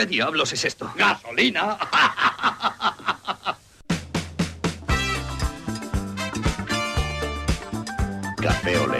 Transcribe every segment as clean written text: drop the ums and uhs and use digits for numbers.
¿Qué diablos es esto? ¡Gasolina! Café Olé.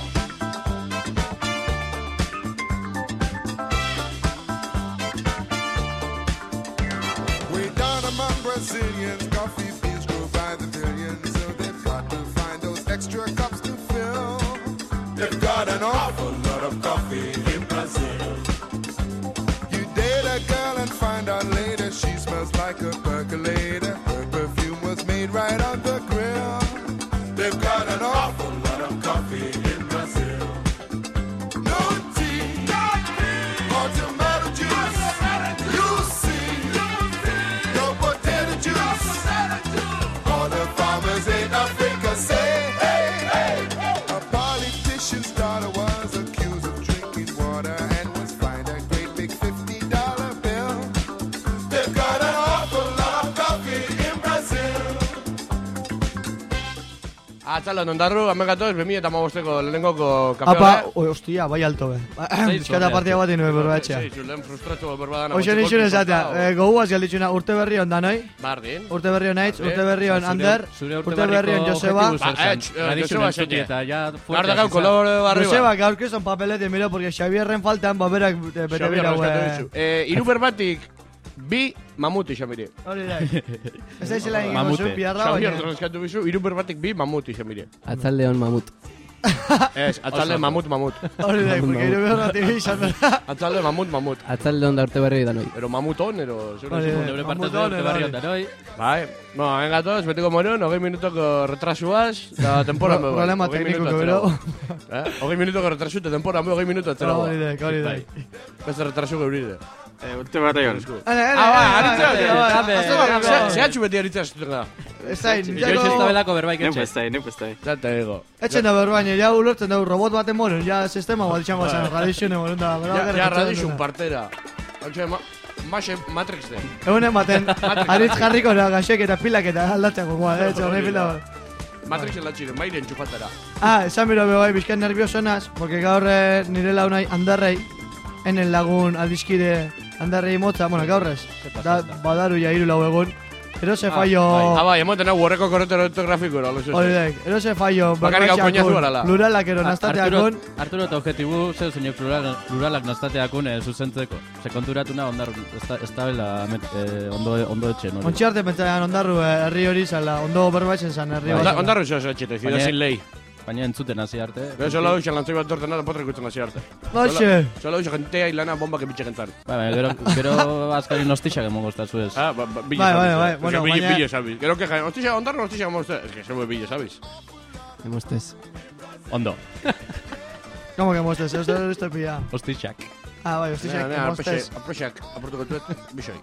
Way down among Brazilians, coffee beans grow by the billions, so they've got to find those extra cups to fill. They've got an awful lot of coffee in Brazil. You date a girl and find out later she smells like a percolator. Her perfume was made right on the grill. They've got an awful lot of coffee in Brazil. No tea, or tomato juice. You see, no potato juice. All the farmers in Africa say, hey, hey. A politician's daughter was accused of drinking water and was fined a great big $50 bill. They've got an awful lot of coffee in Brazil. Atzalon ondarru, hemen gatoz, 2015ko lehenengoko kafea. Apa, hostia, bai alto be. Bizkata partia bat inue berbatxea. Lehen frustratu berbadana. Hoxe nixun esatea, goguaz galditxuna urte berri hon danoi. Bardin. Urte berri hon aitz, urte berri hon Ander, urte berri hon Joseba. Joseba eta ya Garda gau, kolore barri Joseba, gaur que son papelete, miro, porque Xabierren faltan, baberak bete bira, Iru berbatik, bi mamuti xamire. Hori da. Ez da izela egin zuen biarra, Xabier transkatu bizu, iru berbatik bi mamuti xamire. Atzaldeon mamut. Ez, atzalde mamut. Hori da, porque iru berbatik izan da. Atzalde mamut. Atzaldeon da urte berri da noi. Ero mamuton, ero... Neure partez da urte berri da noi. Bai, no, hain gatoz, betiko moron, 20 minutoko retrasuaz, da temporan beba. Problema tekniko bero. 20 minutoko retrasu, eta temporan beba 20 minutu atzera. Hori da. Beste retrasu geuride. Urte bat aion. Zehatxu beti aritzea zuten da. Ez da, Joiz ez da belako berbaik etxe. Neup ez da. Zata ego. Etxen da berbaina, ja ulortzen dugu robot baten moren, ja sistema bat itxango zen, radizione moren da. Ja radizun partera. Hantxe, Matrix den. Egunen baten, aritz jarriko da gaxek eta pilak eta aldatzeko goa, horrei pila bat. Matrixen latxiren, mairen txupatara. Esan bero bebai, bizkan nerviosonaz, porque gaur nire launai Andarrei, enen lagun aldizkide Andarrei motza, bueno, gaurrez, badaru ja hiru lau egun. Ero se fallo... Bai, emoten hau horreko korretero ortografiko, hori daik, ero se fallo... Bakarik hau koñazu barala. Pluralak ero naztateakun... Arturo eta objetibu, zeu zine pluralak naztateakun zuzentzeko. Se konturatuna ondar, ez da bela ondo etxen. Ontsi arte pentsatzen ondarru herri hori zala, ondo berbatzen zan herri hori. Ondarru zeo etxete, zido sin lei. Baina entzuten hasi arte. Pero solo hoxe lantzoi bat torten nada, potrek utzen hasi arte. Noxe! Solo hoxe jentea hilana bomba que bitxe gentzan. Baina, gero azkari nostixak emongo estazu ez. Bai, bueno, baina... Bille, sabiz. Gero que jaen, ondarru nostixak emongo estazu. Es que se bille, sabiz. Emostez. Ondo. ¿Cómo que mostes? Esto pilla. Ostixak. Bai, ostixak, mostes. Aproxak, aportuko tuet, bixoi.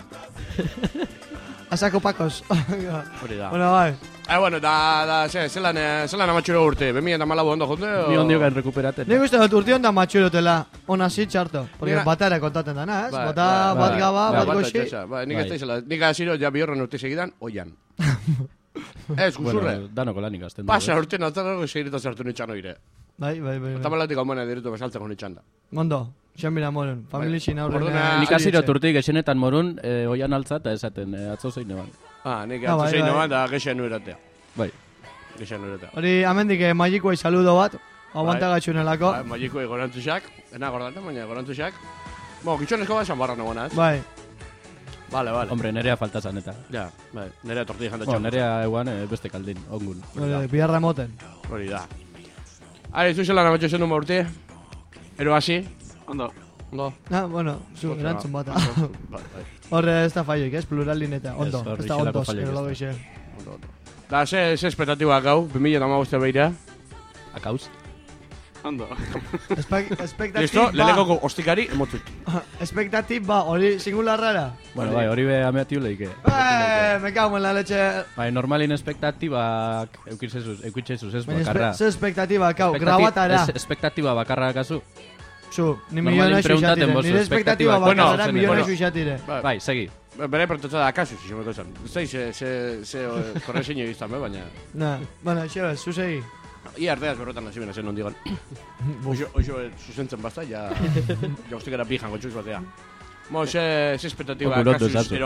Asako pakos. Hori da. Bueno, bai. Bueno, zelan amatxuro urte, 2014 ondo junte? Ni ondiokan rekuperaten. Nik uste dut urte honda matxurotela, ona txarto. Porque batara kontaten dana, ez? Bat gaba, bat goxi. Nik ez da izela, nik aziro ja bihorren urte segidan, oian. Ez, guzurre. Danoko lanik azten. Pasa urte natzarako segiretan sartu nitxan oire. Bai. Eta malatik hau mena diretu basaltzeko nitxan da. Gondo, xen bira morun, familixin aurren. Nik aziro turtik esenetan morun, oian altza eta esaten, atzo zein eban. Nik atzo zein eban da gexen nueratea. Bai. Gexen nueratea. Hori, amendik magikuei saludo bat, aguantagatxunelako. Magikuei gorantzuxak, ena gordaten, baina gorantzuxak. Bo, gitxonesko bat esan barra nagoena, ez? Bai. Vale. Hombre, nerea falta zan eta. Ja, bai, nerea tortilla janta txan. Nerea eguan beste kaldin, ongun. Biarra moten. Hori da. Ari, zu zelan amatxo zen duma urte? Ero hasi? Ondo. Bueno, zu, erantzun bata. Horre ez da falloik, ez? Pluralin eta ondo. Ez da ondoz, erolo gixe. Da, ze espetatiba gau, 2015 beira? Akauz? Ondo. Listo, lelekoko ostikari emotzut. Espektatiba, hori singularrara? Bueno, bai, hori be ameatiu leike. Me cago en la leche. Bai, normalin espektatibak eukitzezuz, ez bakarra. Ze espektatiba, kau, grabatara. Espektatiba bakarra kasu. Zu, ni miliones xuxatire. Nire espektatiba bakarra miliones xuxatire. Bai, segi. Bere pertotza da kasu, si xomeko zen. Zai, ze korrezinio izan, baina... Na, bueno, xebez, zu segi. Ia ardeaz berrotan nazi bena zen ondigon. Oixo zuzentzen basta, ja ostikara pijan gotxuz batea. Mo, ze expectatiba, Okulotu akasuz, esatu. ero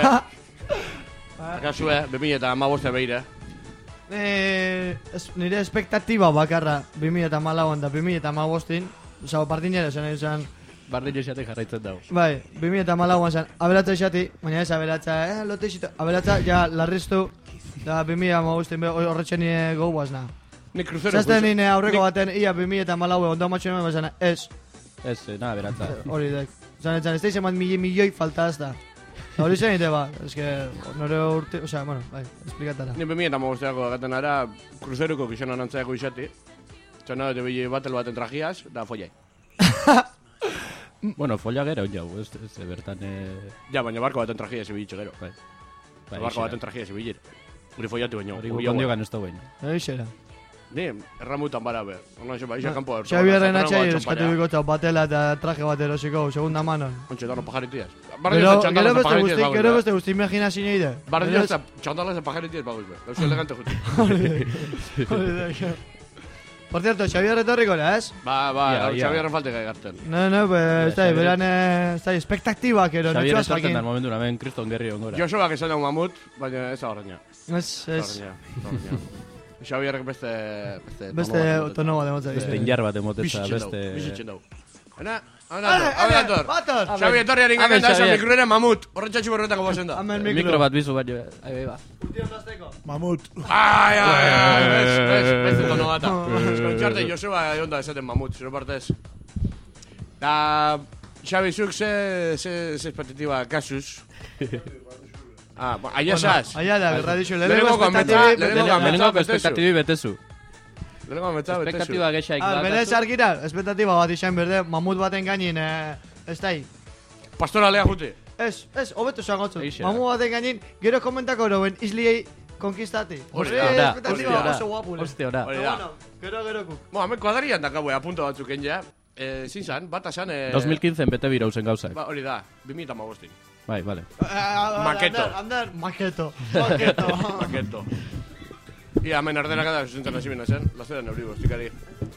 akazue, 2015 behire. Nire espektatiba bakarra 2014an da 2015 Osa, partinera zen izan. Bardin esatek jarraitzen dago. Bai, 2014an zen. Aberatza esati, baina ez aberatza, lote esito. Aberatza, ja, larriztu. Da 2015 horretxen nire gau bazna. Nik kruzero. Zazten nire aurreko baten, ia 2014 ondo matxo nuen bazana, ez. Ez, nada, beratza. Hori dek. Zan, ez da izan bat milioi falta ez da. Hori zen ite ba, ez que nore urte, osea, bueno, bai, esplikatara. Ni 2015ko agaten ara, kruzeruko gizonan antzaiako izati. Txona, te bile batel baten trajiaz, da follai. Bueno, folla gero, jau, ez bertan... Ja, baina barko baten trajiaz ibilitxe gero. Bai. Barko baten trajiaz ibilitxe. Guri follatu baino. Hori gukondiogan ez da baino. Eixera. Ni, erramutan bara be. Ona, xe, ixa kanpo ertu. Xabierren atxai eskatu bikotza batela eta traje bat erosiko, segunda manon. Ontxe, dano pajaritiaz. Gero beste guzti imaginazio neide. Bardin ez, txandalaz pajaritiaz baguz be. Dauz elegante juti. Por cierto, Xavier retorriko, ez? Ba, Xabierren falte gai garten. No, pues, ez da, beran, ez da, espektaktibak ero, Xavier netxuaz estarten jakin. da momentu namen, kriston gerri ongora. Josebak esan dago mamut, baina ez ahorreina. Ez, Xabierrek beste tono bat emotza. Beste injar bat emotetza, beste... Bizitzen dago. Abelantor. Bator! Xabi etorriaren Amen, ganden da esan Xavier. mikroeren mamut. Horretxatxu borretako bozen da. Amen Mikro bat bizu baino, ahi ba. Mamut. Ai, beste tono gata. Eskontzarte Joseba egon da esaten mamut, zero partez. Da, Xabi, zuk ze expectativa kasuz. Aia saz. Aia da, gerradixo, Lehenengo Lehenengo espektatibi betezu. Lehenengo metza betezu. Espektatiba gexaik Berez argira, espektatiba bat izan berde, mamut baten gainin, ez da hi. Pastoralea jute. Ez, hobeto zangotzu. Eixe. Mamut baten gainin, gero komentako eroen isliei konkistati. Hori da, espektatiba hori da. oso guapule. Hostia, ora. Hori da. Gero kuk. Hemen kuadarian dakabue apunto batzuk ja. Zin zan, bat asan... 2015 bete birauzen gauzak. Ba, hori da, 2015. Bai, vale. Maketo. Ander, maketo. Maketo. Ia, hemen ardenak da, zuzentzen hasi bina zen. Lazera neuribo, estikari.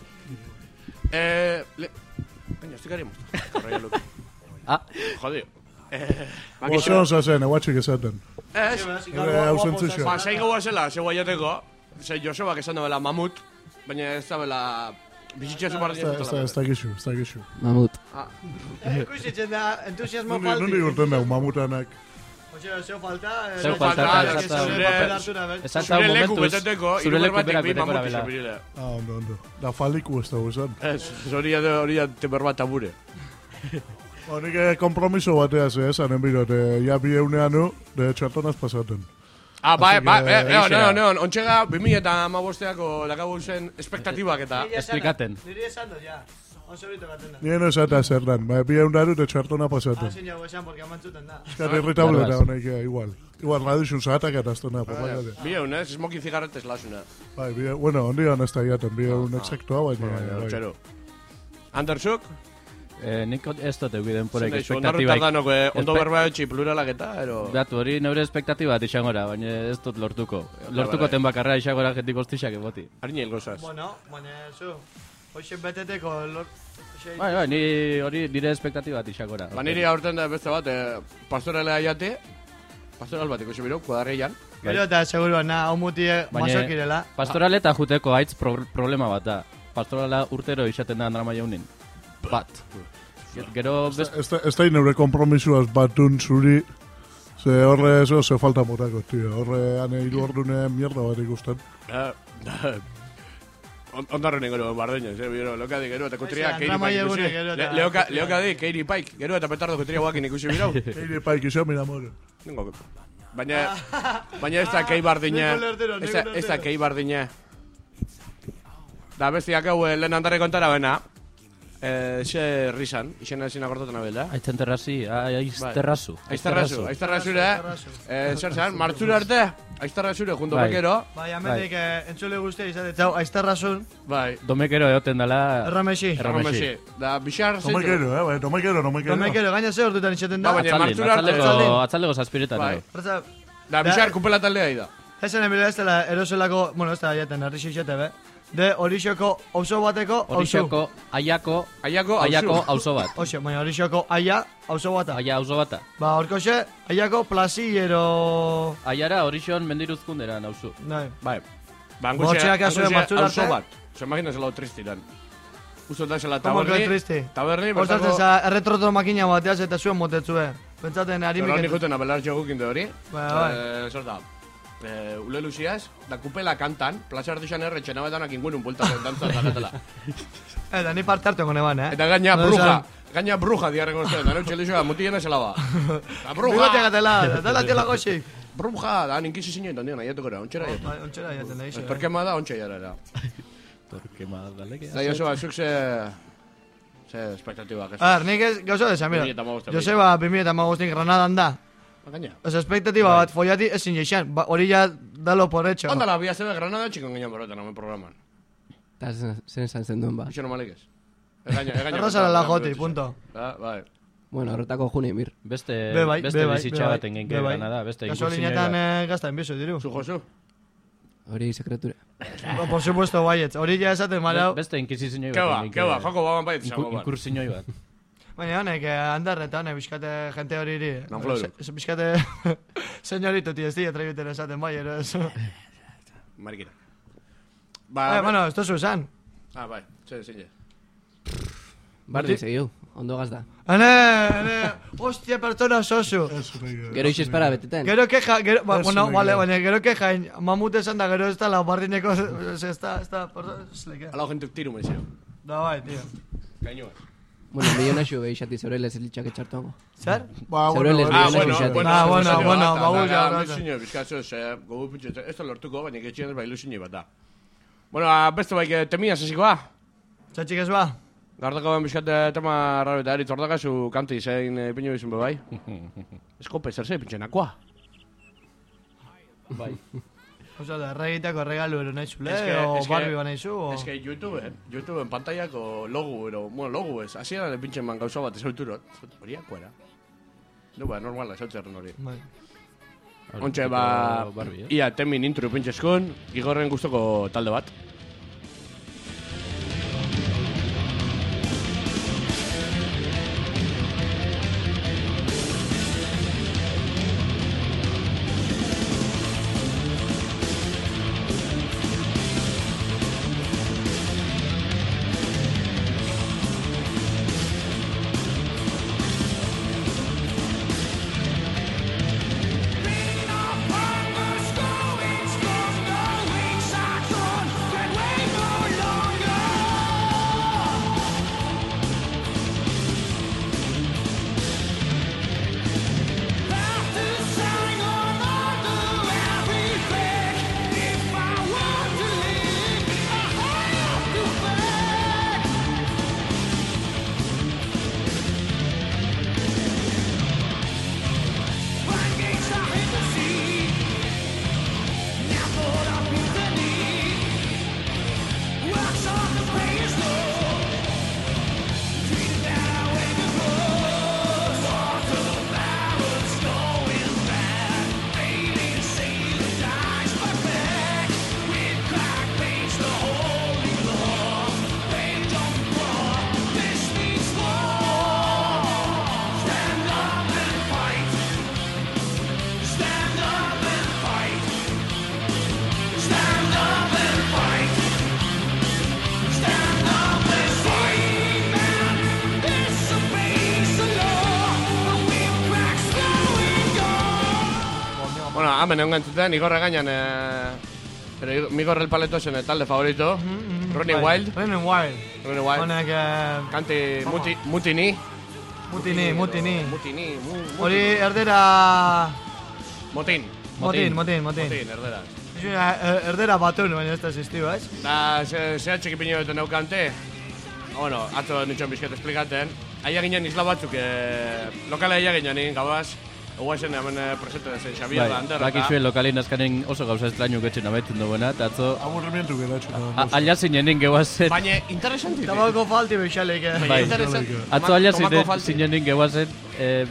Baina, estikari mozta. Korraia luk. Jodio. Oso oso zen, eguatxik esaten. Ez, Ausentzuxo. ba, saigo guazela, zeu aiateko. Zei Josebak esan dabela mamut, baina ez dabela... Bizitxea zupardien Ez da gizu. Mamut. Ikusitzen da, entusiasmo falti. Nundi urten dago mamutanak. Oxe, zeu falta, Zeu falta, zure leku beteteko, zure leku iruberbatik berak bi beteko mamut arabela. izan birile. Ondo. Da faliku ez dago esan. Ez, hori temer bat tabure. Nik kompromiso bateaz esanen birot, ja bi eunean nu, de txartonaz pasaten. Bai, Aixera. neon, ontxega 2015ko dakabu zen espektatibak eta... Esplikaten. Niri esan dut, ja. Oso bito gaten da. Nien esatea zer dan, bi eunean nu, de txartona pasaten. Hasi nago esan, porque amantzuten da. Eskat irritable da honek, igual. Igual, radixun zahatak eta aztona, papagade. Bi egun, ez? Smoking cigarretes lasuna. Bai, bueno, ondian ez da iaten, bi egun exactoa, baina... Otxero. Andersuk? Nik ez dut egiten porek Ondarru espektatibaik. tardanok, ondo berba etxi pluralak eta, ero... Beatu, hori neure espektatiba bat izangora, baina ez dut lortuko. Lortuko ten bakarra izangora jentik ostixak eboti. Harina hilgozaz. Bueno, baina zu, hoxe beteteko Bai, ni hori nire espektatiba bat izangora. Ba niri aurten da beste bat, pastoralea jate, pastoral bat ikusi birau, kuadarreian. Gero eta seguruan, hau mutie masokirela. Pastoraleta juteko haitz problema bat da. Pastorala urtero izaten da Andra Maia unin. Bat. Gero Ez da neure kompromisuaz batun zuri, ze horre ze falta morako, tío. Horre ane hiru ordune mierda bat ikusten. Ondarren gero bardeño, bero, leokadi gero eta kutria, Andra keiri Maia paik egune, ikusi. gero eta- Leokadi, keiri paik, gero eta petardo kutria guakin ikusi birau. Eire paik iso, mira more. Nengo, baina ez da kei bardina, Nego lertero. ez da kei bardina. Da bestiak hau lehen andarre kontara bena, xe rizan, izena ezin akortatan abela. Aitzen terrazi, aizterrazu. Aizterrazure, zer zan, martzura arte, aizterrazure, junto Bai. bekero. Bai, amendik entzule guztia izatetzau, aizterrazun, Bai, Domekero egoten dela... erramexi. erromesi. Da, bixar No me zein quiero, bai, no me quiero. Domekero, gaina ze hortutan izaten da. Ba, baina martzura arte. Atzaldeko zazpiretan. Bai. Hortza, Da, bixar kupela taldea da. esan emila ez dela erosolako, bueno, ez da jaten, arrixo izate, be. de Orixoko auzo bateko auzo. Orixoko aiako auzo bat. Oxe, baina Orixoko aia auzo bata. Aia auzo bata. Ba, horkoxe, aiako plazillero... Aiara Orixon mendiruzkundera nauzu. Bai. Ba, Botxeak azuen batzur arte. Auzo bat. Se imagina zela tristiran. Usto da zela Como que taberni. triste. Taberni, Postatzen za erretroto makina bateaz eta zuen motetzue. Pentsaten harimik... Pero ni juten abelar txogukin de hori. Bai. Zorta. Ule luziaz, da kupela kantan, plaza artixan erretxena betanak inguren bultatzen dantzan zagatela. Eta ni parte hartu gone ban, Eta gaina bruja diarreko zen, da neutxe lixoa, mutiena zela ba. Bigote gatela, dela tela goxik. Bruja, da ninkizi zinen, da nian aietuko era, ontxera aietu. Ontxera aietu, nahi xe. Torkema da, ontxe jara era. Torkema daleke. Da, Joseba, zuk ze espektatibak ez. Nik ez gauzo desan, mira. 2015. Joseba 2015 Granadan da. Gaina. Osa, espektatiba bat follati ezin jeixan. Hori ja dalo por hecho. Ondala, bia zebe Granada txikon ginen borretan, hamen programan. Eta zen esan zen duen ba. Ixo normalik ez. Errozara la joti, punto. Bai. Bueno, horretako juni mir. Beste Bai, bizitza baten genke Granada, beste Gasolinetan gazta enbizu, diru. Zu, Josu? Hori sekretura. Por supuesto, baietz. Hori ja esaten marau. Beste inkisizioi Keba, joko baban baiet izango ban. Inkursioi bat. Baina honek, andarreta honek, bizkate jente hori iri. Nanfloru. Bizkate señorito tiesti atrebiten esaten bai, ero ez. Marikina. Bueno, esto es Susan. Bai, zine. Bardi, segiu, ondo gazda. Hostia, pertsona sosu. Gero ix espara beteten. Gero keja, bueno, vale, baina gero keja, mamut esan da gero ez da, lau bardineko, ez da, Ala jentuk tiru mezio. Da bai, tío. Kainua. Bueno, miliona xo behixati zeurele zelitxak etxartuango. Zer? Zeureles Bueno, baguja. Ilusinio, bizkatzo, gogu pintxe, ez da lortuko, baina ketxien ez ba ilusinio bat da. Bueno, beste baik temia zezikoa. Txatxik ez ba? Gardako ben bizkate tema rabeta erit ordakazu kanti zein pinio bizun bebai. Eskope, zer zei pintxenakoa. Bai. Osa da, erregitako regalu ero nahi zule, o Barbie ba nahi zu, o... Ez que YouTubeen pantaiako logu, logu ez, hasieran epintxen man gauza bat ezauturot, horiako era. Ba, normala, esautxerren hori. Ontxe, ia temin intro pintxezkun, Igorren guztoko talde bat. Hemen egon gantzuten, Igorre gainan, Migor el Paleto zen talde favorito, Running Wild. Running Wild. Honek... Kanti Mutini. Mutini. Hori erdera... Motin, erdera. Erdera batun, baina ez da existiba, ez? Da, zea txeki pinio duten eukante. Bueno, atzo nintxon bizket esplikaten. Aia ginen isla batzuk, lokala aia ginen gauaz. Oguazen hemen presente zen Xabier da Ander. Bakizuen lokalin azkanen oso gauza estrañuk etxen abetzen duena, eta atzo... Aburrimientu geratxu. Alazin jenin gehuazen... Baina interesanti. Tabako falti beixalek. Atzo alazin jenin gehuazen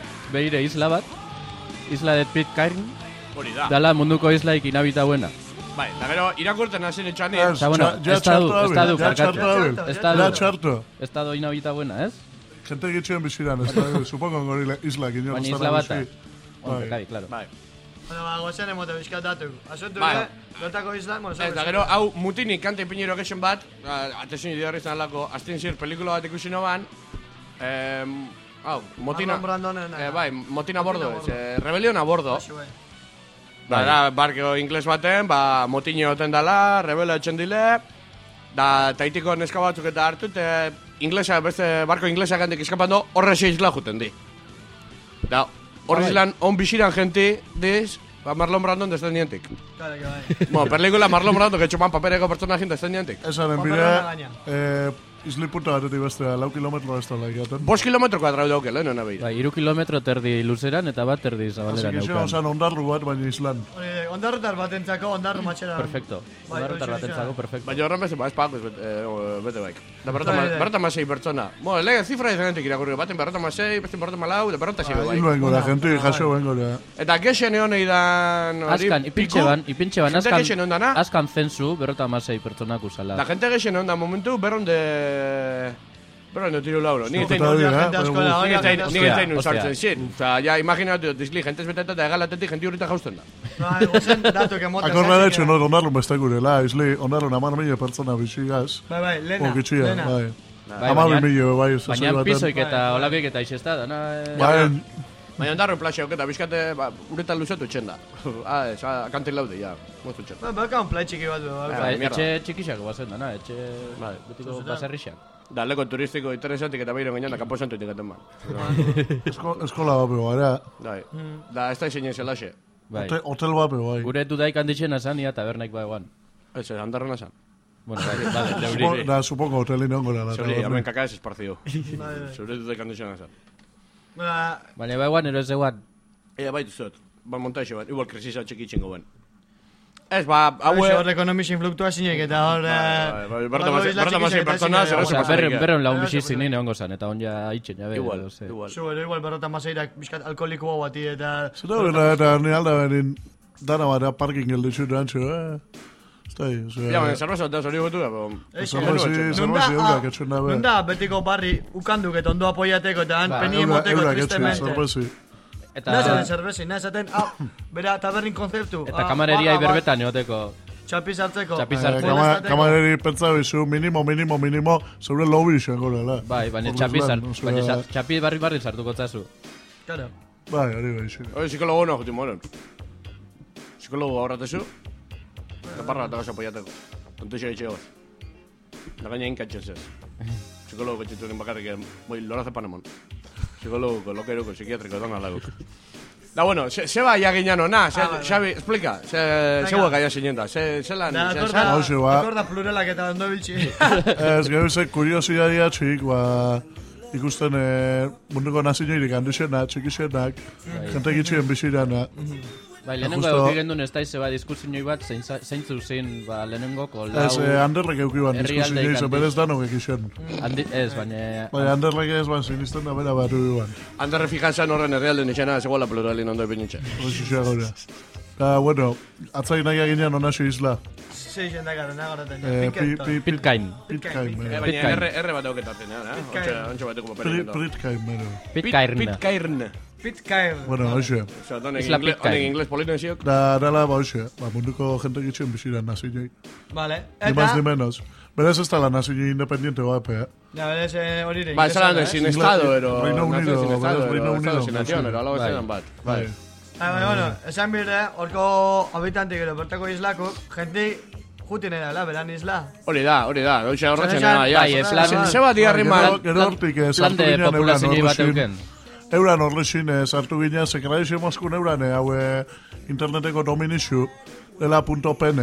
beire isla bat. Isla de Pitcairn. Hori da. Dala munduko islaik inabita buena. Bai, da gero, irakurten hasi nitxan Ez, Eta, bueno, ja estadu, txarto barkatu. dabil. Ja txarto. Estado inhabita buena, ez? Gente gitxien biziran, supongo ngori isla ginen. Baina isla bata. Hombre, kai, claro. Bai. Bueno, gozen emote bizkat datu. Asuntu Bai. bertako isla, bueno, Ez, da gero, hau mutinik kante ipinero gexen bat, atesin idearri izan alako, azten zir pelikula bat ikusi noban, hau, Motina, Marlon Brandonen, bai, Motina a bordo, Rebelión a bordo. Bai. Da, barko ingles baten, motino oten dala, rebela etxen dile, da, taitiko neska batzuk eta hartu, inglesa, beste barko inglesa gandik eskapando, horre isla juten di. Da, horre islan, on bisiran gente, diz, Marlon Brandon descendientik. Claro que bai. Bueno, pelikula Marlon Brando, que chupan papereko personajin descendientik. Esaren Paperona bide, isli puta batetik bestea, 4 kilometro ez da laikaten. 5 kilometro kuadrau dauke, lehen hona behir. Bai, 3 kilometro terdi luzeran eta bat terdi zabaleran Así que neukan. osan ondarru bat, baina islan. Ondarrutar batentzako, ondarru matxera. Perfecto. Bai, Ondarrutar hoxe, batentzako, hoxe. perfecto. Baina horren beste, ez pakuz bete baik. Da Bai. berrota masei pertsona. Bueno, lege zifra diferentik irakurri, baten berrota masei, beste berrota malau, da berrota zibe bai. Hilo engora, gente jaso bengora. Eta gexen egon eidan... Askan, ipintxe ban, Gente gexen egon dana. askan zenzu, berrota masei pertsonak usala. Da gente gexen egon da momentu, berronde tiro lauro. Ni Eta getain gente asko da, hori, gente asko. nun Hostia. sartzen zin. Osa, ja, imaginatu, dizli, jentez beteta eta egalatetik jenti horrita jausten da. Bai, gozen datu que mota. Akorra da etxen hor ondarru beste gurela, isli, ondarru 10.000 pertsona bizigaz. Bai, lena. Gitxia, lena. bai. Bai, 12.000 bai, ez Baina pisoik eta olakoik eta isesta, dana... Bai, Baina ondarro plaxe oketa, bizkate, uretan luzatu etxen da. Kantik laude, ja, moztu etxen. Bai, bakan play txiki bat du. Bai, mierda. etxe txikixak bazen dana, etxe... Bai. Betiko baserrixak. Da, leko turistiko interesantik eta behiro gainan da kanpo santuetik eten ba. eskola bapeo, gara. Bai. Da, ez da izinen zelaxe. Bai. Hotel bapeo, bai. Gure dudaik handitxena zan, ia tabernaik ba eguan. Ez, handarren asan. Bueno, vale, leuriri. Da, supongo hotelin egon gara. Zeuri, hemen kaka ez esparzio. Zeuri dute kandizioan asan. Baina ba eguan, ero ez eguan. Ea, baitu zut. Ba, montaixo bat. Igual krisisa txeki itxingo ben. Ez, ba, haue... Hor ekonomizin fluktuazinek eta hor... Berta masei pertsona, zer Osea, oso berren laun bizi zinin egon gozan, eta on ja itxen, jabe. Igual, ose. igual. Zuero, igual berrota maseirak bizkat alkoholikoa bati eta... Zeta bera, eta ni alda benin, dana bara parking geldizu erantxo, Estai, Ja, baina, zerbeza bat hori gotu da, zerbezi eugak etxen da, Nunda betiko barri ukanduk eta ondo apoiateko eta han peni emoteko eugak etxen, tristemente. zerbezi. Nazaten zerbezi, nazaten, bera tabernin konzeptu. Eta kamareria iberbetan eoteko. Txapiz hartzeko. Txapiz hartzeko. Kamareri pentsa bizu, minimo, zeure lobby izan gorela. Bai, baina txapi barri sartuko tzazu. Claro. Bai, hori bai, xire. Hori, psikologo no, juti moren. Psikologo ahorratezu, eta parra eta gasa apoiateko. Tontuxo egitxe goz. Da gaina inkatxez ez. Psikologo etxituren bakarrik, boi, loraze panemon. Psikologo, lokeruko, psikiatriko, don alaguk. Da, bueno, se va ya guiñano, na, Xavi, explica, se huega ya sinenda, se lan, akorda pluralak eta ondo biltxi. Ez, gero ze kuriosidadia txik, ikusten munduko nazinoirik handixena, txikixenak, jente gitxien bizirana. Bai, lehenengo eukigen duen ez da izeba diskursioi bat, zeintzu zein, lehenengoko lau... Ez, handerrek eukiban diskursioi izan, berez danok ekixen. Ez, baina... Bai, handerrek ez ban sinisten da bera bat uiban. Handerre fijantzan horren herrialde nixena, zegoela pluralin ondo epinitxe. Hoxixea gora. Eta, bueno, atzai nahi aginean onaxo isla. Seixen da gara, nagoraten. Pitkain. Pitkain, mero. Baina erre bat auketatzen, ontsa bateko paperen. Pitkain, mero. Pitkairn. Pitkairn. Bueno, hoxe. Isla Pitkain. Ingles polineziok. Da, dala, hoxe. Munduko jente gitxien biziran nazinei. Vale. Ni más ni menos. Berez ez da la nazinei independiente bat, Ja, berez hori ere. Ba, esalan sin estado, ero... Reino Unido, Reino Unido. Sin nación, ero alago esan bat. Bai. Bueno, esan bire, orko habitantik gero, bertako islako, jenti jutin edala, beran isla. Hori da, doitxe horretzen da, Bai, plan... Zeba diarriman... Gero hortik Plan de populazioi bat euken. Euran horrexin sartu ginen, sekradizio moskun euran, hau interneteko dominixu, dela.pn.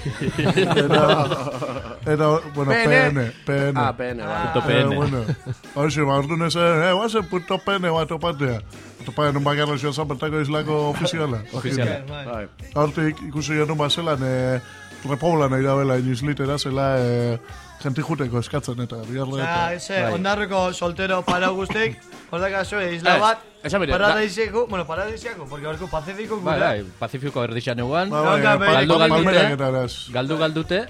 Era, bueno, PN. Ah, PN, ba. .pn. Bueno, hoxe, ordu nezen, guazen .pn bat topatea. Topatea nun bakarra zioan bertako islako ofiziala. Ofiziala. Hortik ikusi genuen bazelan, Repobla nahi da bela inislitera zela jenti juteko eskatzen eta biarle eta... Ondarroko soltero para guztik, hordakazu isla bat, paradisiako, porque horko Pacifiko gure. Bai, Pacifiko erdixan eguan, galdu-galdute.